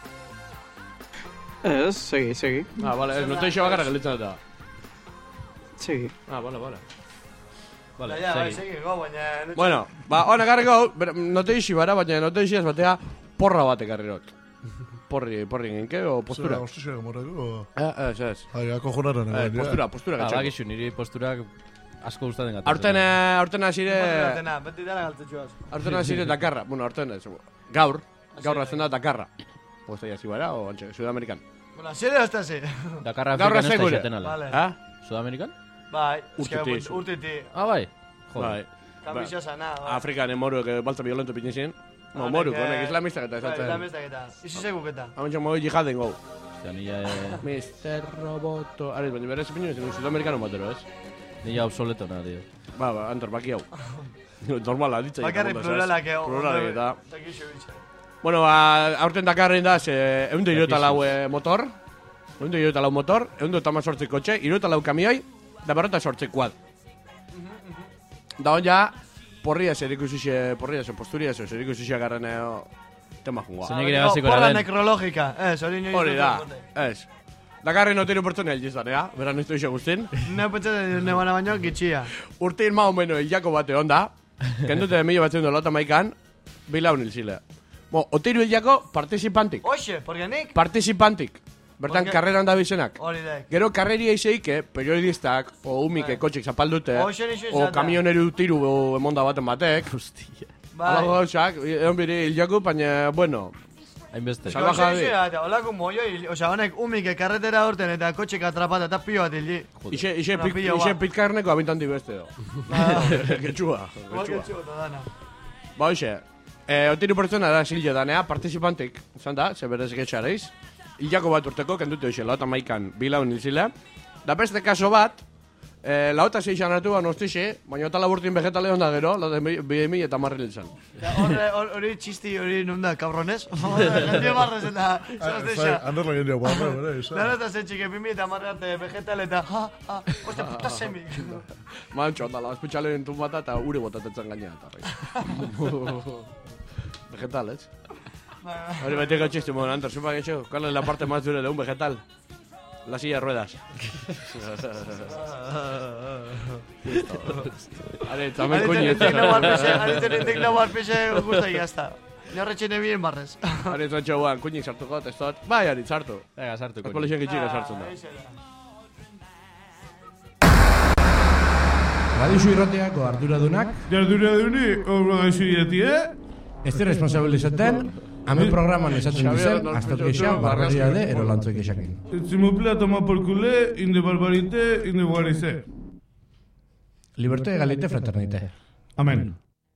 Segi. Vale, noteixik bakarra gelitzen eta. Segi. Vale. Vale, segi go, baina... Bueno, honak garri gau, noteixi bara, baina noteixi ez batea porra batek arrirot. Porri genke, o postura? Hostia, morako. Ez. Acojonaren. Postura gatxeko. Bagizu, niri posturak asko gustaten gatu. Aurten azire... Beti dara galtetxuaz. Aurten azire Dakarra. Bueno, aurten ez. Gaur azten da Dakarra. Osta ya zibara, o antxe, Sudamerikan. Bueno, azire hasta ze. Dakarra Afrikan ez da izaten ala. Sudamerikan? Bai, urteti. Bai. Bai. Kambizio sana, bai. Afrikan moruek balta violento pinizien. No, moruek, honek, islamistak eta esatzen. Islamistak eta. Izizeguk eta. Hamentxo moi jihaden gau. Ostia, nila... Mr. Roboto... Ari, baina berez pinio zen sudamerikano batero, ez? Nila obsoleto na, tío. Antor, baki hau. Normala, ditza. Bakarri pluralak eo. Pluralak eta... Bueno, aurten Dakarren da, eundu irotalau motor. Eundu irotalau motor, eundu tama sortzi kotxe, irotalau kamioi, da berrota sortzi kuad. Da hon ja, porria zerikusixe, posturia zerikusixe garren tema jungoa. Zeinek ere basiko Porra den. nekrologika, hori nioiz. Hori da, ez. Dakarren otiru pertsona elgizan, Beran iztu iso guztin. Ne pentsatzen nebana baino gitxia. Urtein mao meno hilako bate onda, kendute 1908 bilaun hilzile. Otiru hilako participantik. Oixe, porque nik? Participantik. Bertan karreran da bizenak. Hori da. Gero karreria izeike, periodistak, o umike kotxik zapaldute, o kamioneru tiru emonda baten batek. Hostia. Alago gauzak, egon biri hilako, baina, bueno... Hainbeste. Salvaja bi. Olako molloi, osea, honek umike karretera horten eta kotxik atrapata eta pio bat hildi. Ixe pitkarneko abintanti beste do. Getxua. Getxua eta dana. Ba, hoxe, otiru pertsona da zilio danea, participantik, zan da, ze berez getxareiz. Hilako bat urteko, kendute hoxe, laota maikan bilaun hilzile. Da beste kaso bat, laota zeixan hartu ban ostixe, baina eta laburtin vegetale onda gero, laute 2000 eta marri hilzan. Hori txisti hori nunda, cabrones. Gendio marrez eta zoazteixa. Ander la gendio barra, bera, isa. Dara eta zetxik, 2000 eta marri arte vegetale eta oste puta semi. Mantxo, ondala, espetxalen tumbata eta uri botatetzen gaina. Vegetal, ez? Hori betiko txistu, bueno, Antor, supa getxo, ¿cuál es la parte más dura de un vegetal? La silla de ruedas. Are, tamen kuñi. Are, indigna barpixe gusta y ya está. Ni horretxene bien barrez. Are, zontxo guan, kuñik sartuko, testot. Bai, ari, sartu. Ega, sartu, kuñi. Espolixen gitxika sartzen da. Radixu irrateako arduradunak. Arduraduni, obradixu irratie. Este responsabilizaten, hemen programan esaten dizen, astot gexan, barbaria de, ero lantzoik gexakin. Zimupla toma por culé, inde barbarite, inde guarize. Liberté, egalite, fraternite. Amen.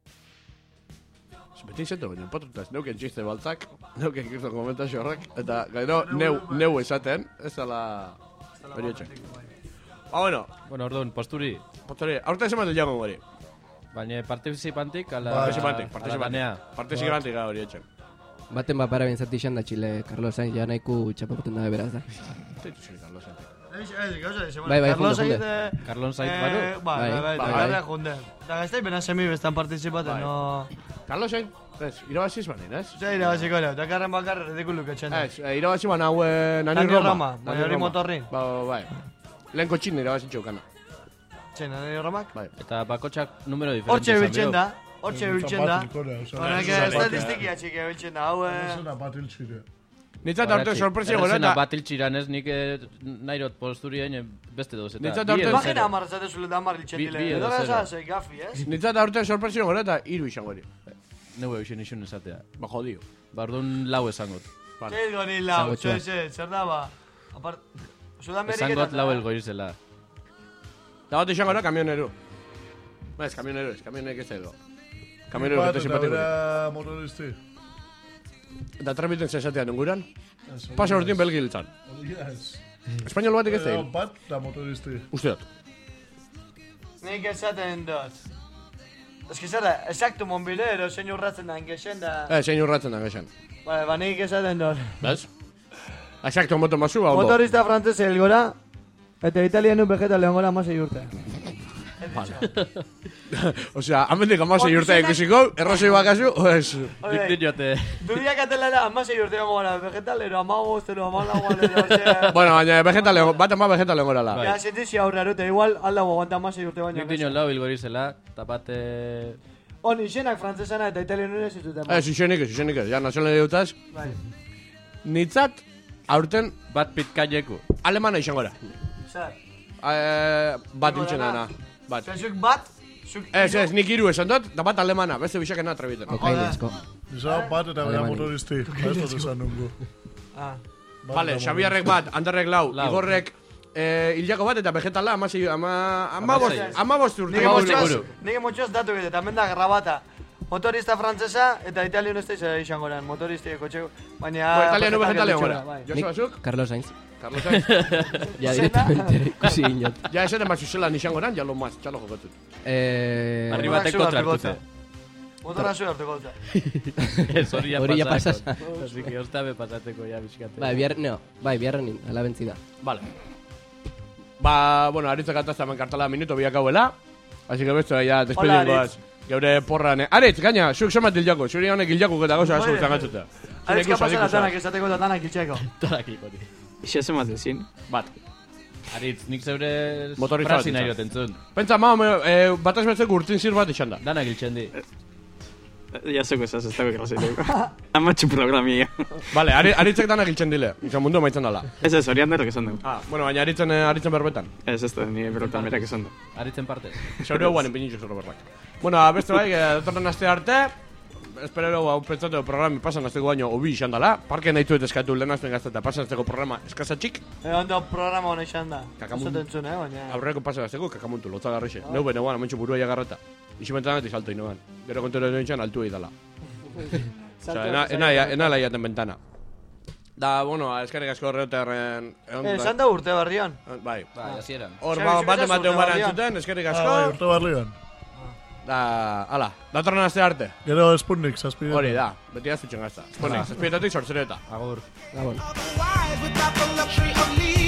Beti izetu, baina potutaz, neuken txiste baltzak, neuken kirton komentazio horrek, eta gero neu esaten, ez dala periotxak. Bueno, orduan, posturi. Aurten zematu jagon gori. Baina participantik, ala... Participantik hori etxen. Baten bat para bintzati izan da Txile, Carlos Sainz, ja nahiko txapaputen da beraz da. Carlos Sainz. Bai, junde. Carlos Sainz, baru? Bai, junde. Da gaztai bena semi bestan participaten, no... Carlos Sainz, irabaziz banin, ez? Zer irabaziko ere, eta karren bakar ridikuluk etxen da. Ez, irabazi ban hau Nani Roma. Baina hori motorri. Bai, lehenko txin irabazin txaukana. Txen, Nani Romak? Bai. Eta bakotxak numero diferente. Hortxe biltzen da. Honek estatistikia txike biltzen da, hau... Errazena bat iltxire. Nitzat aurte sorpresio gora eta... Errazena bat iltxiran ez, nik nairot posturien beste doz. Imagina amarrazate zule da amar iltzen dile. Edo gazaz, gafi, ez? Nitzat aurte sorpresio gora eta iru izan gori. Neu eusen isun esatea. Ba, jodio. Bardun lau esangot. Zer goni lau, zer da ba? Esangot lau elgoizela. Da bat izan gora kamioneru. Ba, ez kamioneru, kamionek ez edo. Kamioneru bete simpatiko. Eta motoristi. Eta tramiten zezatean unguran. Pasa hortin belgi hiltzan. Espainol batik ez da hil. Bat da motoristi. Uste dut. Nik esaten dut. Ez que zara, exacto monbilero, zein urratzen da engexen da... Zein urratzen da engexen. Ba, nik esaten dut. Bez? Exacto, moto masu, hau do. Motorista frantzese helgora, eta italianu vegeta leongora amasei urte. Osea, amendik amasei urte ikusiko, errosei bakazu, o ez... Dik diote. Dudiak atelera amasei urte gongo gara, vegetalero, amagostero, amalagoanero, Bueno, baina vegetalero, bat ama vegetalero gorala. Ja, sentizia aurrera, eta igual aldago aguanta amasei urte baina. Dik dino lau bilgorizela, eta bate... Honi, izenak frantzesana eta italianu ez ditut. Ez, izenik ez, ja, nazionale dutaz. Nitzat, aurten... Bat pitkaileku. Alemana izan gora. Zer? Bat hiltzen dana. Zuk bat? Ez, nik iru esan dut, da bat alemana, beste bisakena trebiten. Kokainezko. Izan bat eta bera motoristi, ez dut esan nungu. Vale, Xabiarrek bat, Anderrek lau, Igorrek hilako bat eta vegetala amabost urte. Nik emotxoz datu gede, tamen da grabata. Motorista frantzesa eta italiano ez da izan goran, motoristi kotxe, baina... Italiano vegetale gora. Josu Azuk? Carlos Sainz. Carlos Sainz. Ja, directamente, ikusi inot. Ja, esaten bat zuzela nixan goran, jalo maz, txalo jokotut. Arribatek kontra hartute. Motorra zu hartuko dut. Hori ja pasas. Así que ostabe pasateko ya bizkate. Bai, biarrenin, ala bentzida. Vale. Ba, bueno, aritzak atazta hemen kartala minuto biak hauela. Así que besto, ya despedingoaz. Geure porran, aritz, gaina, zuk somat dilako, zuri honek ilakuk eta gauza asko zangatzuta. Aritz kapazela danak esateko eta danak iltzeko. Danak ikoti. Ixe zemaz dezin. Bat. Aritz, nik zeure motorizatu frasi nahi duten zuen. Pentsa, bataz betzeko urtin zir bat izan da. Danak iltzen di. Ya zeko esaz, ez dago grasiteko. Amatxu programia. Vale, aritzek danak iltzen dile, izan mundu maitzen dala. Ez, horian derrek esan dugu. Bueno, baina aritzen berbetan. Ez da, ni berbetan berak esan dugu. Aritzen parte. Zaureo guan enpinitxu zoro berbak. Bueno, beste bai, datorren aste arte, esperero hau pentsatu programi pasan azteko baino obi izan dala. Parke nahi zuet eskatu lehen azten gazteta pasan azteko programa eskazatxik. Ondo programa hona izan da. Baina... Aurreko pasan azteko kakamuntu, lotzagarrixe. Neu bene guan, amentxu burua jagarreta. Iximentan eta salto inoan. Gero kontero inoen altu egitala. Osa, ena laiaten bentana. Da, bueno, eskerrik asko horreterren... Esan da urte barrian. Bai. Hasieran. Hor, baten bara entzuten, eskerrik asko. Urte barrian. Da, ala, datorren aste arte. Gero Sputnik, zazpideta. Hori da, beti azutxen gazta. Sputnik, zazpidetatik sortzereta. Agur. Gabon.